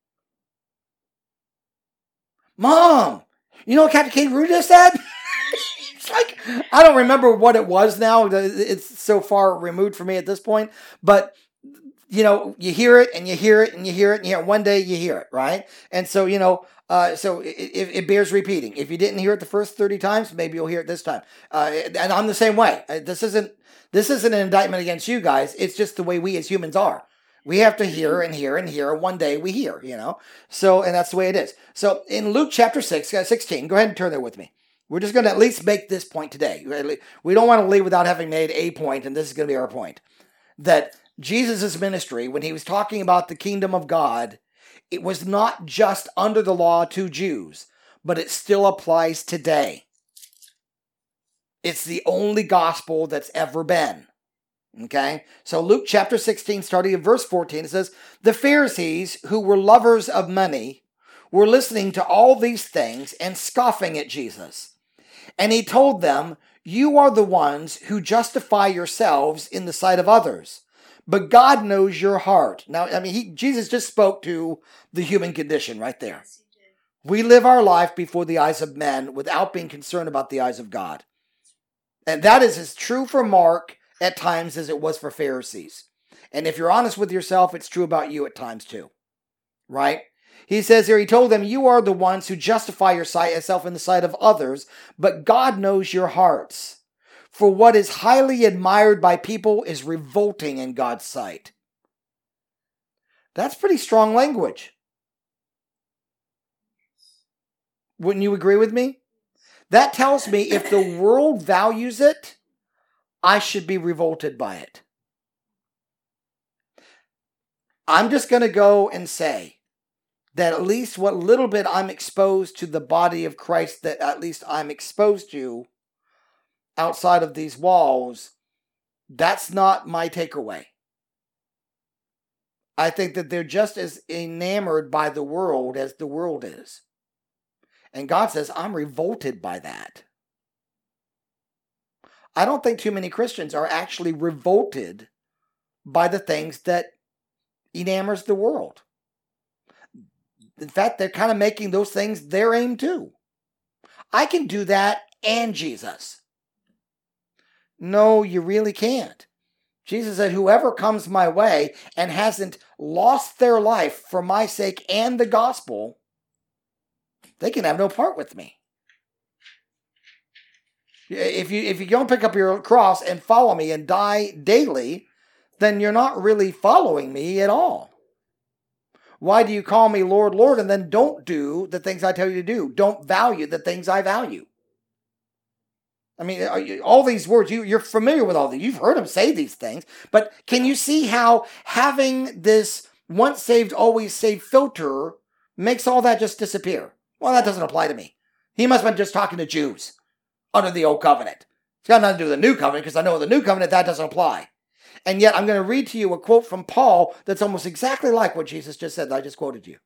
Mom, you know what Captain Kangaroo just said? It's like, I don't remember what it was now. It's so far removed from me at this point. But, you hear it and you hear it and you hear it and you hear it. One day you hear it, right? And so, so it bears repeating. If you didn't hear it the first 30 times, maybe you'll hear it this time. And I'm the same way. This isn't an indictment against you guys. It's just the way we as humans are. We have to hear and hear and hear. One day we hear, So, and that's the way it is. So in Luke chapter 16, go ahead and turn there with me. We're just going to at least make this point today. We don't want to leave without having made a point, and this is going to be our point. That Jesus' ministry, when he was talking about the kingdom of God, it was not just under the law to Jews, but it still applies today. It's the only gospel that's ever been. Okay, so Luke chapter 16, starting at verse 14, it says, the Pharisees, who were lovers of money, were listening to all these things and scoffing at Jesus. And he told them, you are the ones who justify yourselves in the sight of others, but God knows your heart. Now, Jesus just spoke to the human condition right there. Yes, he did. We live our life before the eyes of men without being concerned about the eyes of God. And that is as true for Mark at times as it was for Pharisees. And if you're honest with yourself, it's true about you at times too. Right? He says here, he told them, you are the ones who justify yourself in the sight of others, but God knows your hearts. for what is highly admired by people is revolting in God's sight. That's pretty strong language. Wouldn't you agree with me? That tells me if the world values it, I should be revolted by it. I'm just going to go and say that at least what little bit I'm exposed to the body of Christ, that at least I'm exposed to outside of these walls, that's not my takeaway. I think that they're just as enamored by the world as the world is. And God says, I'm revolted by that. I don't think too many Christians are actually revolted by the things that enamors the world. In fact, they're kind of making those things their aim too. I can do that and Jesus. No, you really can't. Jesus said, whoever comes my way and hasn't lost their life for my sake and the gospel, they can have no part with me. If you don't pick up your cross and follow me and die daily, then you're not really following me at all. Why do you call me Lord, Lord, and then don't do the things I tell you to do? Don't value the things I value. I mean, all these words, you're familiar with all these. You've heard him say these things. But can you see how having this once saved, always saved filter makes all that just disappear? Well, that doesn't apply to me. He must have been just talking to Jews under the old covenant. It's got nothing to do with the new covenant, because I know in the new covenant that doesn't apply. And yet I'm going to read to you a quote from Paul that's almost exactly like what Jesus just said that I just quoted you.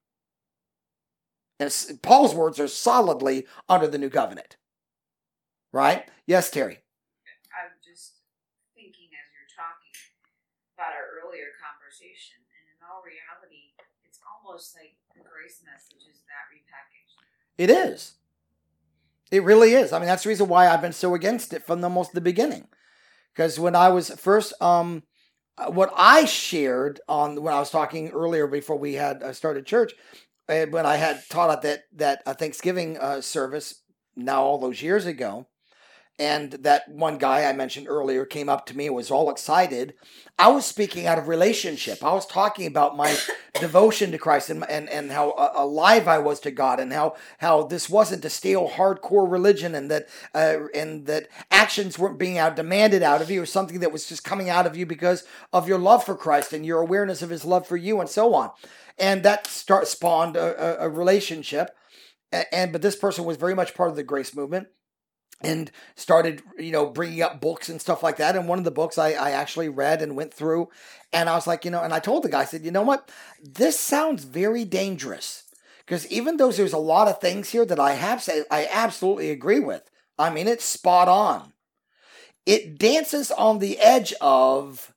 And Paul's words are solidly under the new covenant. Right? Yes, Terry. I'm just thinking as you're talking about our earlier conversation, and in all reality, it's almost like the grace message is that repackaged. It is. It really is. I mean, that's the reason why I've been so against it from almost the beginning. Because when I was first, what I shared on when I was talking earlier before we had started church, when I had taught at that Thanksgiving service now all those years ago, and that one guy I mentioned earlier came up to me and was all excited. I was speaking out of relationship. I was talking about my devotion to Christ and how alive I was to God, and how this wasn't a stale, hardcore religion, and that actions weren't being demanded out of you, or something that was just coming out of you because of your love for Christ and your awareness of his love for you, and so on. And that spawned a relationship. But this person was very much part of the grace movement, and started, bringing up books and stuff like that. And one of the books I actually read and went through, and I was like, and I told the guy, I said, you know what? This sounds very dangerous, because even though there's a lot of things here that I absolutely agree with. I mean, it's spot on. It dances on the edge of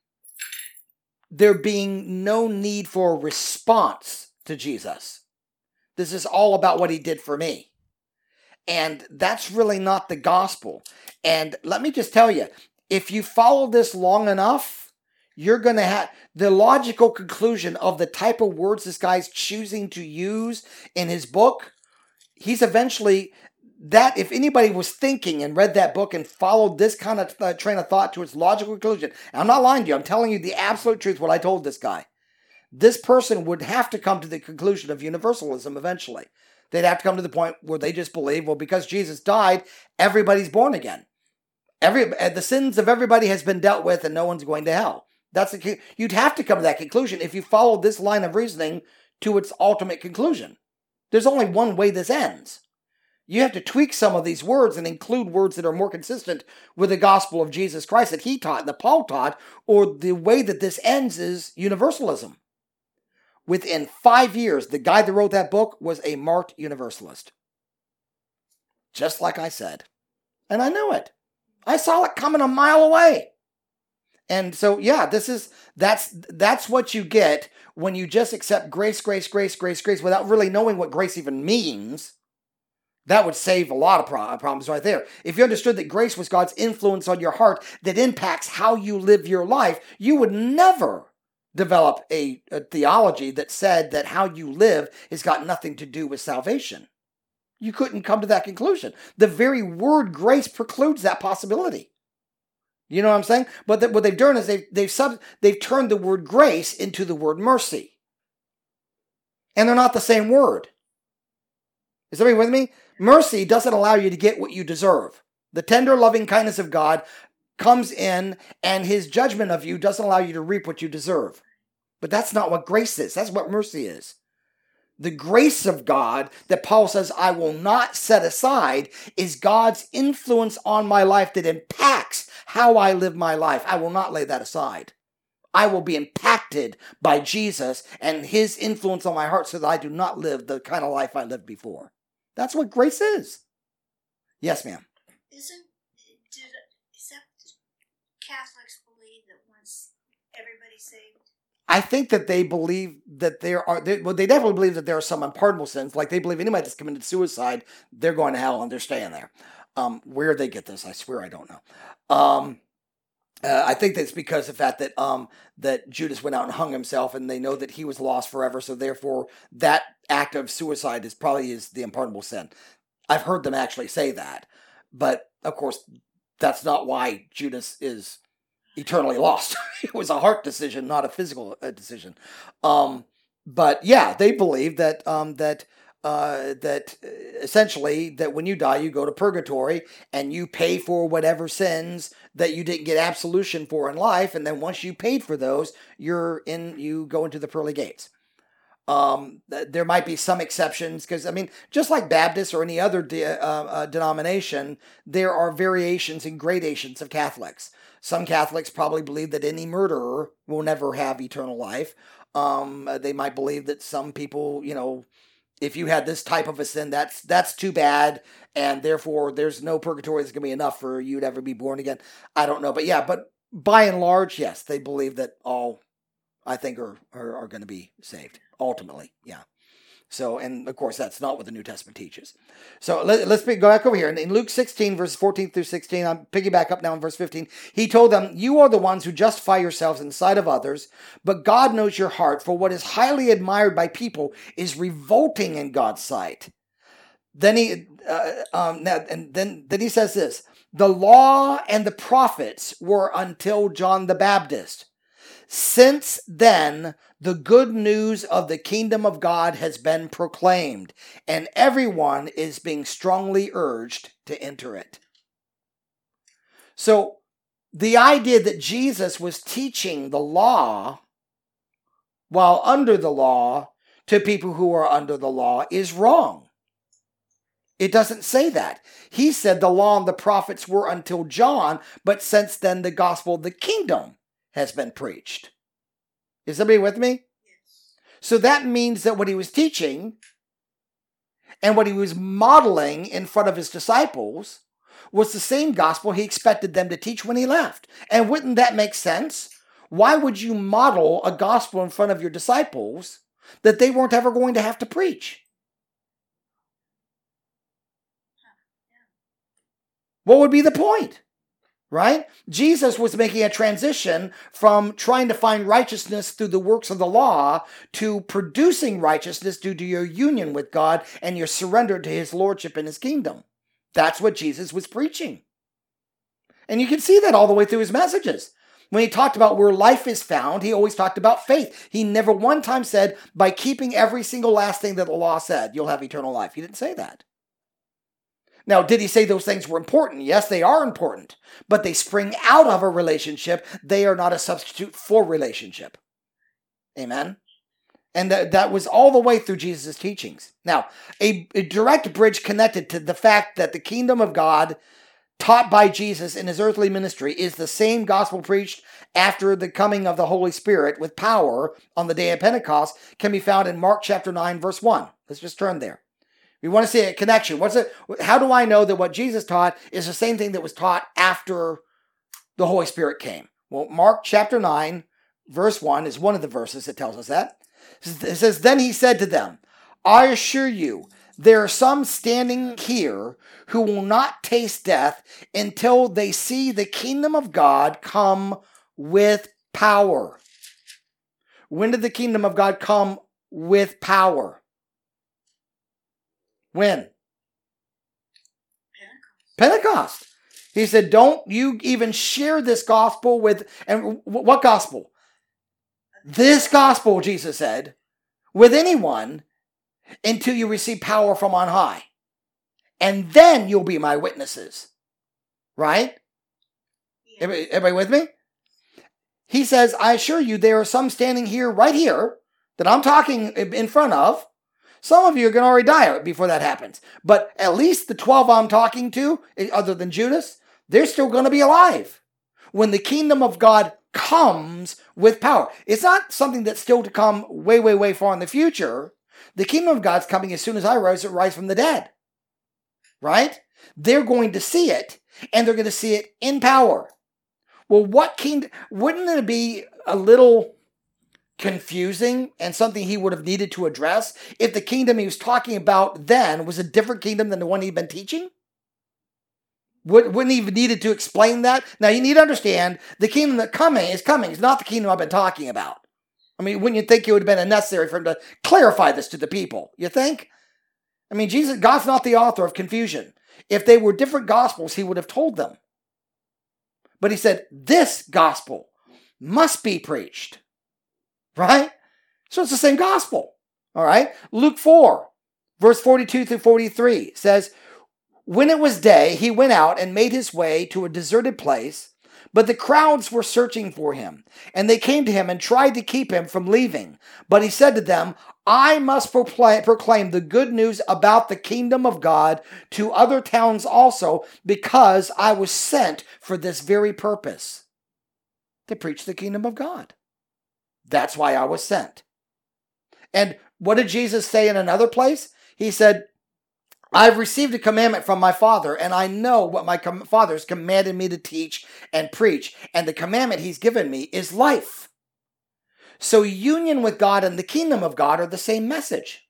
there being no need for a response to Jesus. This is all about what he did for me. And that's really not the gospel. And let me just tell you, if you follow this long enough, you're going to have the logical conclusion of the type of words this guy's choosing to use in his book. He's eventually, that if anybody was thinking and read that book and followed this kind of train of thought to its logical conclusion, and I'm not lying to you, I'm telling you the absolute truth, what I told this guy. This person would have to come to the conclusion of universalism eventually. They'd have to come to the point where they just believe, well, because Jesus died, everybody's born again. The sins of everybody has been dealt with, and no one's going to hell. You'd have to come to that conclusion if you follow this line of reasoning to its ultimate conclusion. There's only one way this ends. You have to tweak some of these words and include words that are more consistent with the gospel of Jesus Christ that he taught and that Paul taught, or the way that this ends is universalism. Within 5 years, the guy that wrote that book was a marked universalist. Just like I said. And I knew it. I saw it coming a mile away. And so, yeah, that's what you get when you just accept grace, grace, grace, grace, grace without really knowing what grace even means. That would save a lot of problems right there. If you understood that grace was God's influence on your heart that impacts how you live your life, you would never develop a theology that said that how you live has got nothing to do with salvation. You couldn't come to that conclusion. The very word grace precludes that possibility. You know what I'm saying? But what they've done is they've turned the word grace into the word mercy. And they're not the same word. Is everybody with me? Mercy doesn't allow you to get what you deserve. The tender loving kindness of God comes in, and his judgment of you doesn't allow you to reap what you deserve. But that's not what grace is. That's what mercy is. The grace of God that Paul says I will not set aside is God's influence on my life that impacts how I live my life. I will not lay that aside. I will be impacted by Jesus and his influence on my heart so that I do not live the kind of life I lived before. That's what grace is. Yes, ma'am. Is that Catholics believe that once everybody's saved? I think that they believe that they definitely believe that there are some unpardonable sins. Like they believe anybody that's committed suicide, they're going to hell and they're staying there. Where they get this, I swear I don't know. I think that's because of the fact that that Judas went out and hung himself, and they know that he was lost forever. So therefore, that act of suicide is the unpardonable sin. I've heard them actually say that, but of course, that's not why Judas is eternally lost. It was a heart decision, not a physical decision. But yeah, they believe that that essentially that when you die, you go to purgatory and you pay for whatever sins that you didn't get absolution for in life, and then once you paid for those, you go into the pearly gates. There might be some exceptions because, I mean, just like Baptists or any other denomination, there are variations and gradations of Catholics. Some Catholics probably believe that any murderer will never have eternal life. They might believe that some people, if you had this type of a sin, that's too bad, and therefore there's no purgatory that's going to be enough for you to ever be born again. I don't know, but by and large, yes, they believe that all, I think, are going to be saved ultimately. Yeah. So, and of course, that's not what the New Testament teaches. So let's go back over here. In Luke 16, verses 14 through 16, I'm piggyback up now in verse 15. He told them, "You are the ones who justify yourselves in the sight of others, but God knows your heart, for what is highly admired by people is revolting in God's sight." Then he says this: "The law and the prophets were until John the Baptist. Since then, the good news of the kingdom of God has been proclaimed, and everyone is being strongly urged to enter it." So, the idea that Jesus was teaching the law while under the law to people who are under the law is wrong. It doesn't say that. He said the law and the prophets were until John, but since then the gospel of the kingdom has been preached. Is somebody with me? So that means that what he was teaching and what he was modeling in front of his disciples was the same gospel he expected them to teach when he left. And wouldn't that make sense? Why would you model a gospel in front of your disciples that they weren't ever going to have to preach? What would be the point? Right? Jesus was making a transition from trying to find righteousness through the works of the law to producing righteousness due to your union with God and your surrender to his lordship and his kingdom. That's what Jesus was preaching. And you can see that all the way through his messages. When he talked about where life is found, he always talked about faith. He never one time said, by keeping every single last thing that the law said, you'll have eternal life. He didn't say that. Now, did he say those things were important? Yes, they are important, but they spring out of a relationship. They are not a substitute for relationship. Amen? And that was all the way through Jesus' teachings. Now, a direct bridge connected to the fact that the kingdom of God taught by Jesus in his earthly ministry is the same gospel preached after the coming of the Holy Spirit with power on the day of Pentecost can be found in Mark chapter 9, verse 1. Let's just turn there. We want to see a connection. How do I know that what Jesus taught is the same thing that was taught after the Holy Spirit came? Well, Mark chapter 9, verse 1 is one of the verses that tells us that. It says, "Then he said to them, I assure you, there are some standing here who will not taste death until they see the kingdom of God come with power." When did the kingdom of God come with power? When? Pentecost. He said, don't you even share this gospel with, and what gospel? This gospel, Jesus said, with anyone until you receive power from on high. And then you'll be my witnesses. Right? Yeah. Everybody with me? He says, I assure you, there are some standing here, right here, that I'm talking in front of. Some of you are going to already die before that happens. But at least the 12 I'm talking to, other than Judas, they're still going to be alive when the kingdom of God comes with power. It's not something that's still to come way, way, way far in the future. The kingdom of God's coming as soon as I rise from the dead. Right? They're going to see it, and they're going to see it in power. Well, what kingdom? Wouldn't it be a little confusing and something he would have needed to address if the kingdom he was talking about then was a different kingdom than the one he'd been teaching? Wouldn't he have needed to explain that? Now, you need to understand, the kingdom that is coming is not the kingdom I've been talking about. I mean, wouldn't you think it would have been necessary for him to clarify this to the people? You think? I mean, God's not the author of confusion. If they were different gospels, he would have told them. But he said, this gospel must be preached. Right? So it's the same gospel. All right? Luke 4, verse 42 through 43 says, when it was day, he went out and made his way to a deserted place, but the crowds were searching for him, and they came to him and tried to keep him from leaving. But he said to them, I must proclaim the good news about the kingdom of God to other towns also, because I was sent for this very purpose, to preach the kingdom of God. That's why I was sent. And what did Jesus say in another place? He said, I've received a commandment from my Father, and I know what my Father's commanded me to teach and preach. And the commandment he's given me is life. So union with God and the kingdom of God are the same message.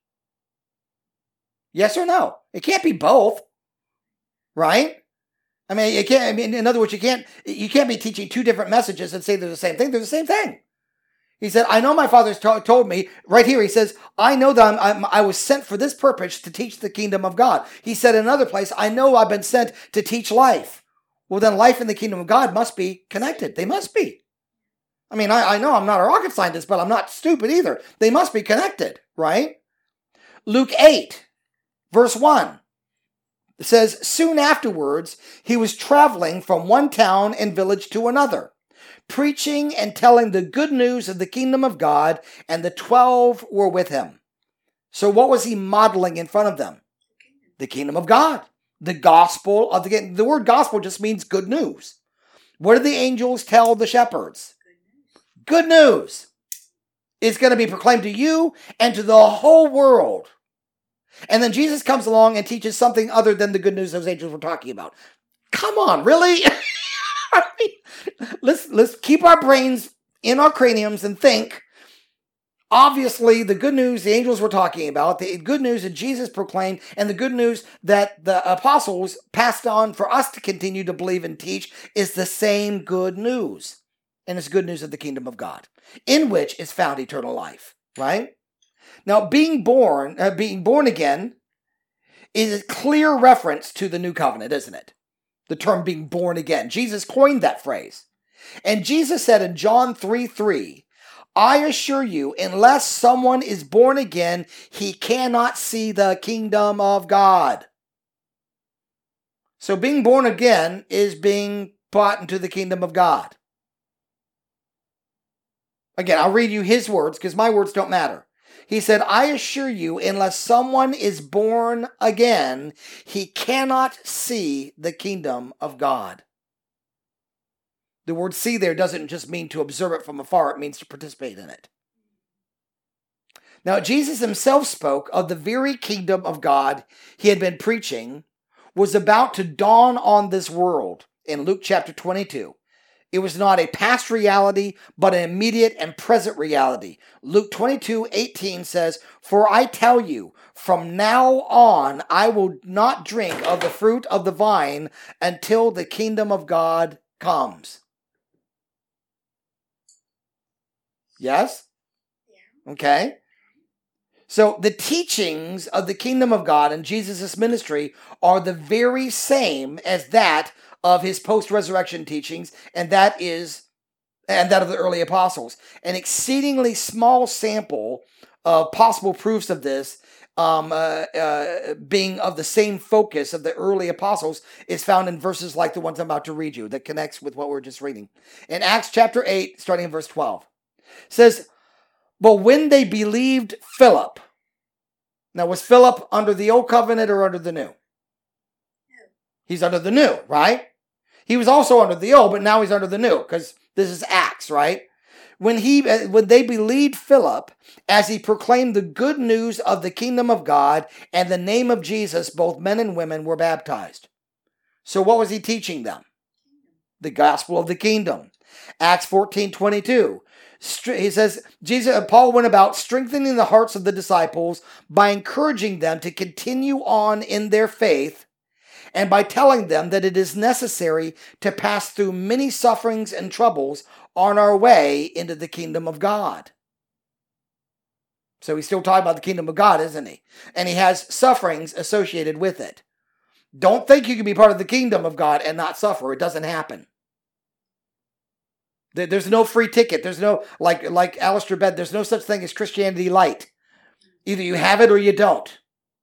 Yes or no? It can't be both. Right? I mean, in other words, you can't be teaching two different messages and say they're the same thing. They're the same thing. He said, I know my Father's told me, right here, he says, I know that I was sent for this purpose to teach the kingdom of God. He said in another place, I know I've been sent to teach life. Well, then life and the kingdom of God must be connected. They must be. I mean, I know I'm not a rocket scientist, but I'm not stupid either. They must be connected, right? Luke 8, verse 1. It says, soon afterwards, he was traveling from one town and village to another, preaching and telling the good news of the kingdom of God, and the 12 were with him. So what was he modeling in front of them? The kingdom of God. The gospel of the word gospel just means good news. What did the angels tell the shepherds? Good news. It's going to be proclaimed to you and to the whole world. And then Jesus comes along and teaches something other than the good news those angels were talking about. Come on, really? I mean, let's keep our brains in our craniums and think. Obviously, the good news the angels were talking about, the good news that Jesus proclaimed, and the good news that the apostles passed on for us to continue to believe and teach is the same good news. And it's good news of the kingdom of God, in which is found eternal life, right? Now, being born again is a clear reference to the new covenant, isn't it? The term being born again. Jesus coined that phrase. And Jesus said in John 3:3, I assure you, unless someone is born again, he cannot see the kingdom of God. So being born again is being brought into the kingdom of God. Again, I'll read you his words because my words don't matter. He said, I assure you, unless someone is born again, he cannot see the kingdom of God. The word see there doesn't just mean to observe it from afar, it means to participate in it. Now, Jesus himself spoke of the very kingdom of God he had been preaching was about to dawn on this world in Luke chapter 22. It was not a past reality, but an immediate and present reality. Luke 22:18 says, For I tell you, from now on, I will not drink of the fruit of the vine until the kingdom of God comes. Yes? Yeah. Okay. So the teachings of the kingdom of God and Jesus' ministry are the very same as that of his post-resurrection teachings, and that of the early apostles. An exceedingly small sample of possible proofs of this being of the same focus of the early apostles is found in verses like the ones I'm about to read you that connects with what we're just reading. In Acts chapter 8, starting in verse 12, it says, "But when they believed Philip," now was Philip under the old covenant or under the new? He's under the new, right? He was also under the old, but now he's under the new because this is Acts, right? When they believed Philip as he proclaimed the good news of the kingdom of God and the name of Jesus, both men and women were baptized. So what was he teaching them? The gospel of the kingdom. Acts 14:22. He says, Paul went about strengthening the hearts of the disciples by encouraging them to continue on in their faith and by telling them that it is necessary to pass through many sufferings and troubles on our way into the kingdom of God. So he's still talking about the kingdom of God, isn't he? And he has sufferings associated with it. Don't think you can be part of the kingdom of God and not suffer. It doesn't happen. There's no free ticket. There's no, like Alistair Bed, there's no such thing as Christianity light. Either you have it or you don't.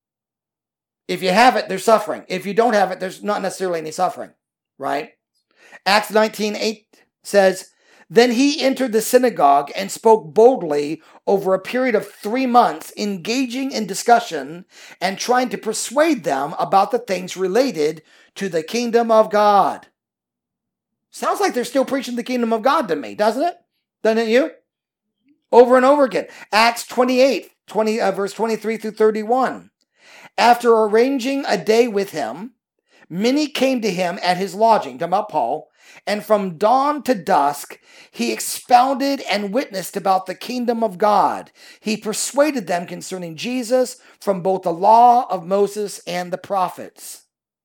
If you have it, there's suffering. If you don't have it, there's not necessarily any suffering, right? Acts 19:8 says, "Then he entered the synagogue and spoke boldly over a period of 3 months, engaging in discussion and trying to persuade them about the things related to the kingdom of God." Sounds like they're still preaching the kingdom of God to me, doesn't it? Doesn't it you? Over and over again. Acts 28, verse 23 through 31. "After arranging a day with him, many came to him at his lodging," talking about Paul, "and from dawn to dusk he expounded and witnessed about the kingdom of God. He persuaded them concerning Jesus from both the law of Moses and the prophets."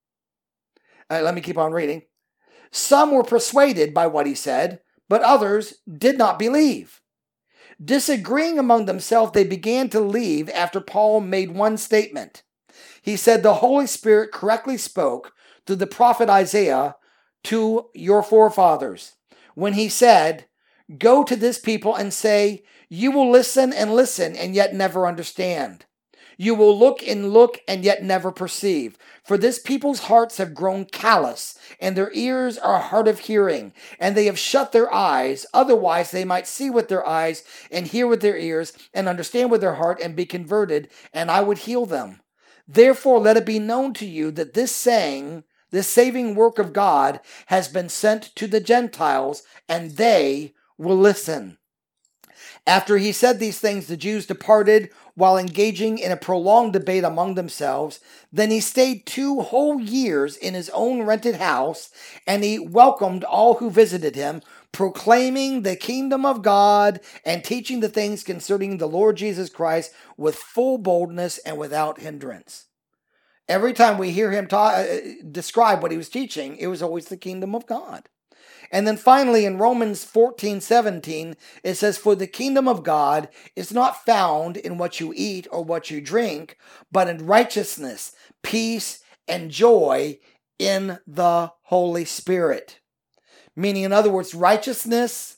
Let me keep on reading. "Some were persuaded by what he said, but others did not believe. Disagreeing among themselves, they began to leave after Paul made one statement. He said, 'The Holy Spirit correctly spoke through the prophet Isaiah to your forefathers when he said, go to this people and say, you will listen and yet never understand. You will look and yet never perceive. For this people's hearts have grown callous, and their ears are hard of hearing, and they have shut their eyes. Otherwise they might see with their eyes, and hear with their ears, and understand with their heart, and be converted, and I would heal them. Therefore let it be known to you that this saving work of God has been sent to the Gentiles, and they will listen.' After he said these things, the Jews departed while engaging in a prolonged debate among themselves. Then he stayed 2 whole years in his own rented house, and he welcomed all who visited him, proclaiming the kingdom of God and teaching the things concerning the Lord Jesus Christ with full boldness and without hindrance." Every time we hear him describe what he was teaching, it was always the kingdom of God. And then finally in Romans 14:17, it says, "For the kingdom of God is not found in what you eat or what you drink, but in righteousness, peace, and joy in the Holy Spirit." Meaning, in other words, righteousness,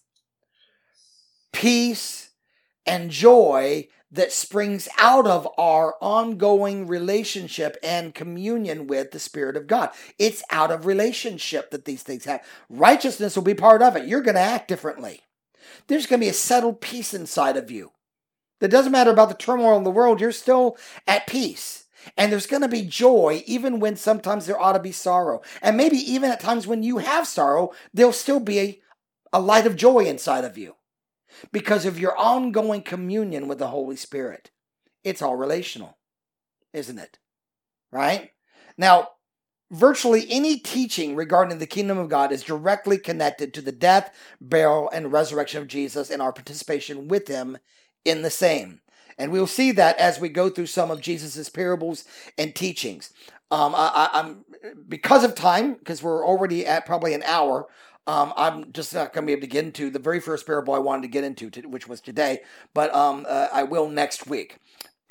peace, and joy that springs out of our ongoing relationship and communion with the Spirit of God. It's out of relationship that these things happen. Righteousness will be part of it. You're going to act differently. There's going to be a settled peace inside of you. It doesn't matter about the turmoil in the world. You're still at peace. And there's going to be joy even when sometimes there ought to be sorrow. And maybe even at times when you have sorrow, there'll still be a light of joy inside of you, because of your ongoing communion with the Holy Spirit. It's all relational, isn't it? Right? Now, virtually any teaching regarding the kingdom of God is directly connected to the death, burial, and resurrection of Jesus and our participation with him in the same. And we'll see that as we go through some of Jesus's parables and teachings. I'm because of time, because we're already at probably an hour, I'm just not going to be able to get into the very first parable I wanted to get into, which was today, but I will next week.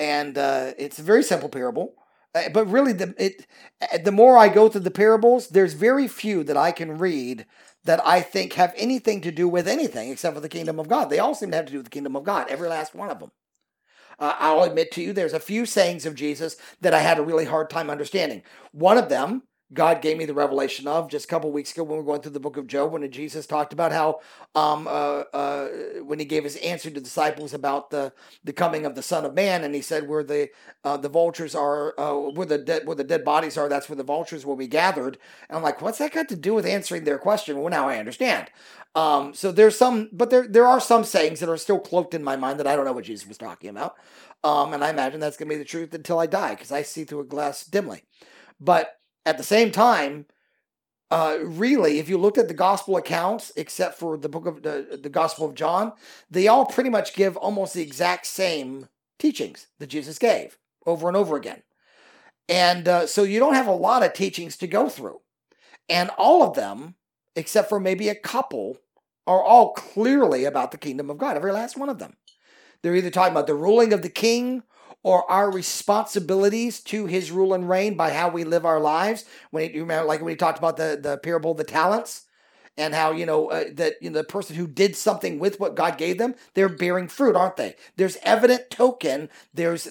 And it's a very simple parable. But really, the more I go through the parables, there's very few that I can read that I think have anything to do with anything except for the kingdom of God. They all seem to have to do with the kingdom of God, every last one of them. I'll admit to you, there's a few sayings of Jesus that I had a really hard time understanding. One of them, God gave me the revelation of just a couple of weeks ago when we were going through the book of Job, when Jesus talked about how, when he gave his answer to the disciples about the coming of the Son of Man, and he said, where the vultures are, where the dead bodies are, that's where the vultures will be gathered. And I'm like, what's that got to do with answering their question? Well, now I understand. So there's some, but there are some sayings that are still cloaked in my mind that I don't know what Jesus was talking about. And I imagine that's going to be the truth until I die, because I see through a glass dimly. But at the same time, really, if you looked at the gospel accounts, except for the book of the Gospel of John, they all pretty much give almost the exact same teachings that Jesus gave over and over again. And so you don't have a lot of teachings to go through. And all of them, except for maybe a couple, are all clearly about the kingdom of God, every last one of them. They're either talking about the ruling of the king or our responsibilities to his rule and reign by how we live our lives. When you remember, like when he talked about the parable of the talents, and how the person who did something with what God gave them, they're bearing fruit, aren't they? There's evident token. There's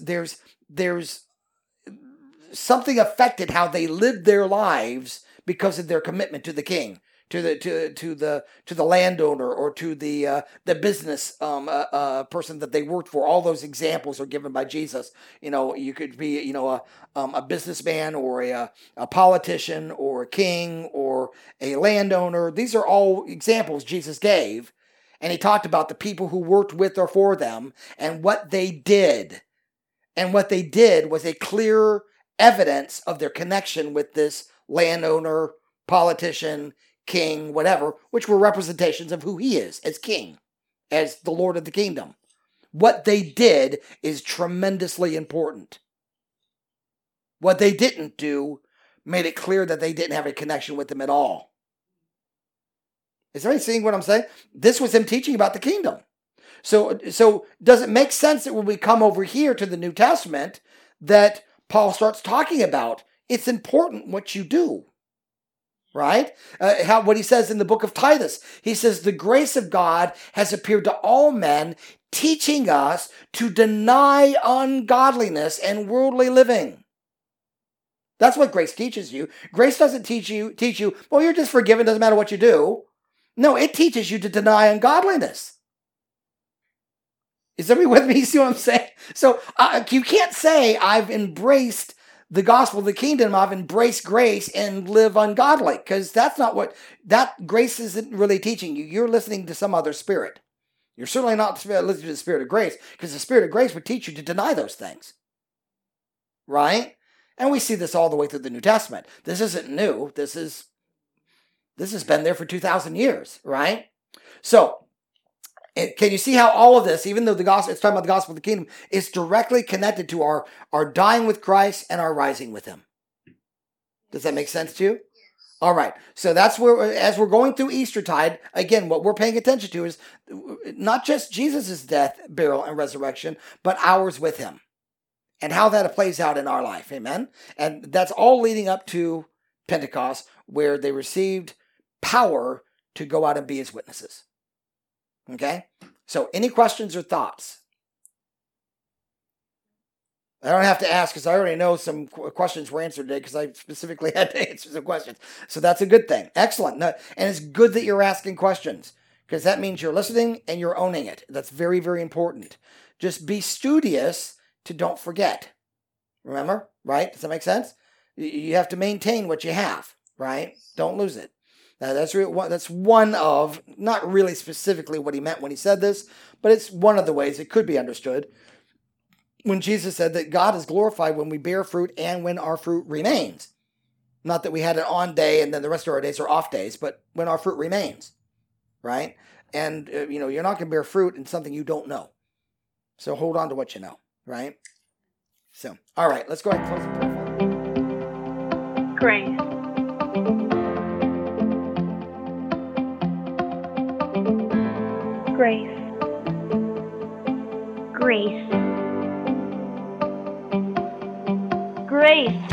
something affected how they lived their lives because of their commitment to the king, to the landowner, or to the business person that they worked for. All those examples are given by Jesus. You could be a businessman, or a politician, or a king, or a landowner. These are all examples Jesus gave, and he talked about the people who worked with or for them and what they did. And what they did was a clear evidence of their connection with this landowner, politician, king, whatever, which were representations of who he is as king, as the Lord of the kingdom. What they did is tremendously important. What they didn't do made it clear that they didn't have a connection with him at all. Is everybody seeing what I'm saying? This was him teaching about the kingdom. So does it make sense that when we come over here to the New Testament that Paul starts talking about it's important what you do? Right? What he says in the book of Titus. He says, the grace of God has appeared to all men, teaching us to deny ungodliness and worldly living. That's what grace teaches you. Grace doesn't teach you, well, you're just forgiven, doesn't matter what you do. No, it teaches you to deny ungodliness. Is everybody with me? You see what I'm saying? So you can't say, I've embraced the gospel of the kingdom, I've embraced grace and live ungodly, because that's not what, that grace isn't really teaching you. You're listening to some other spirit. You're certainly not listening to the spirit of grace, because the spirit of grace would teach you to deny those things. Right? And we see this all the way through the New Testament. This isn't new. This has been there for 2,000 years, right? So, can you see how all of this, even though the gospel, it's talking about the gospel of the kingdom, is directly connected to our dying with Christ and our rising with him? Does that make sense to you? All right. So that's where, as we're going through Eastertide, again, what we're paying attention to is not just Jesus' death, burial, and resurrection, but ours with him, and how that plays out in our life. Amen? And that's all leading up to Pentecost, where they received power to go out and be his witnesses. Okay? So, any questions or thoughts? I don't have to ask, because I already know some questions were answered today, because I specifically had to answer some questions. So that's a good thing. Excellent. And it's good that you're asking questions, because that means you're listening and you're owning it. That's very, very important. Just be studious to don't forget. Remember? Right? Does that make sense? You have to maintain what you have, right? Don't lose it. Now, that's one of, not really specifically what he meant when he said this, but it's one of the ways it could be understood when Jesus said that God is glorified when we bear fruit and when our fruit remains. Not that we had an on day and then the rest of our days are off days, but when our fruit remains, right? And, you're not going to bear fruit in something you don't know. So hold on to what you know, right? So, all right, let's go ahead and close the prayer. Grace. Grace. Grace. Grace.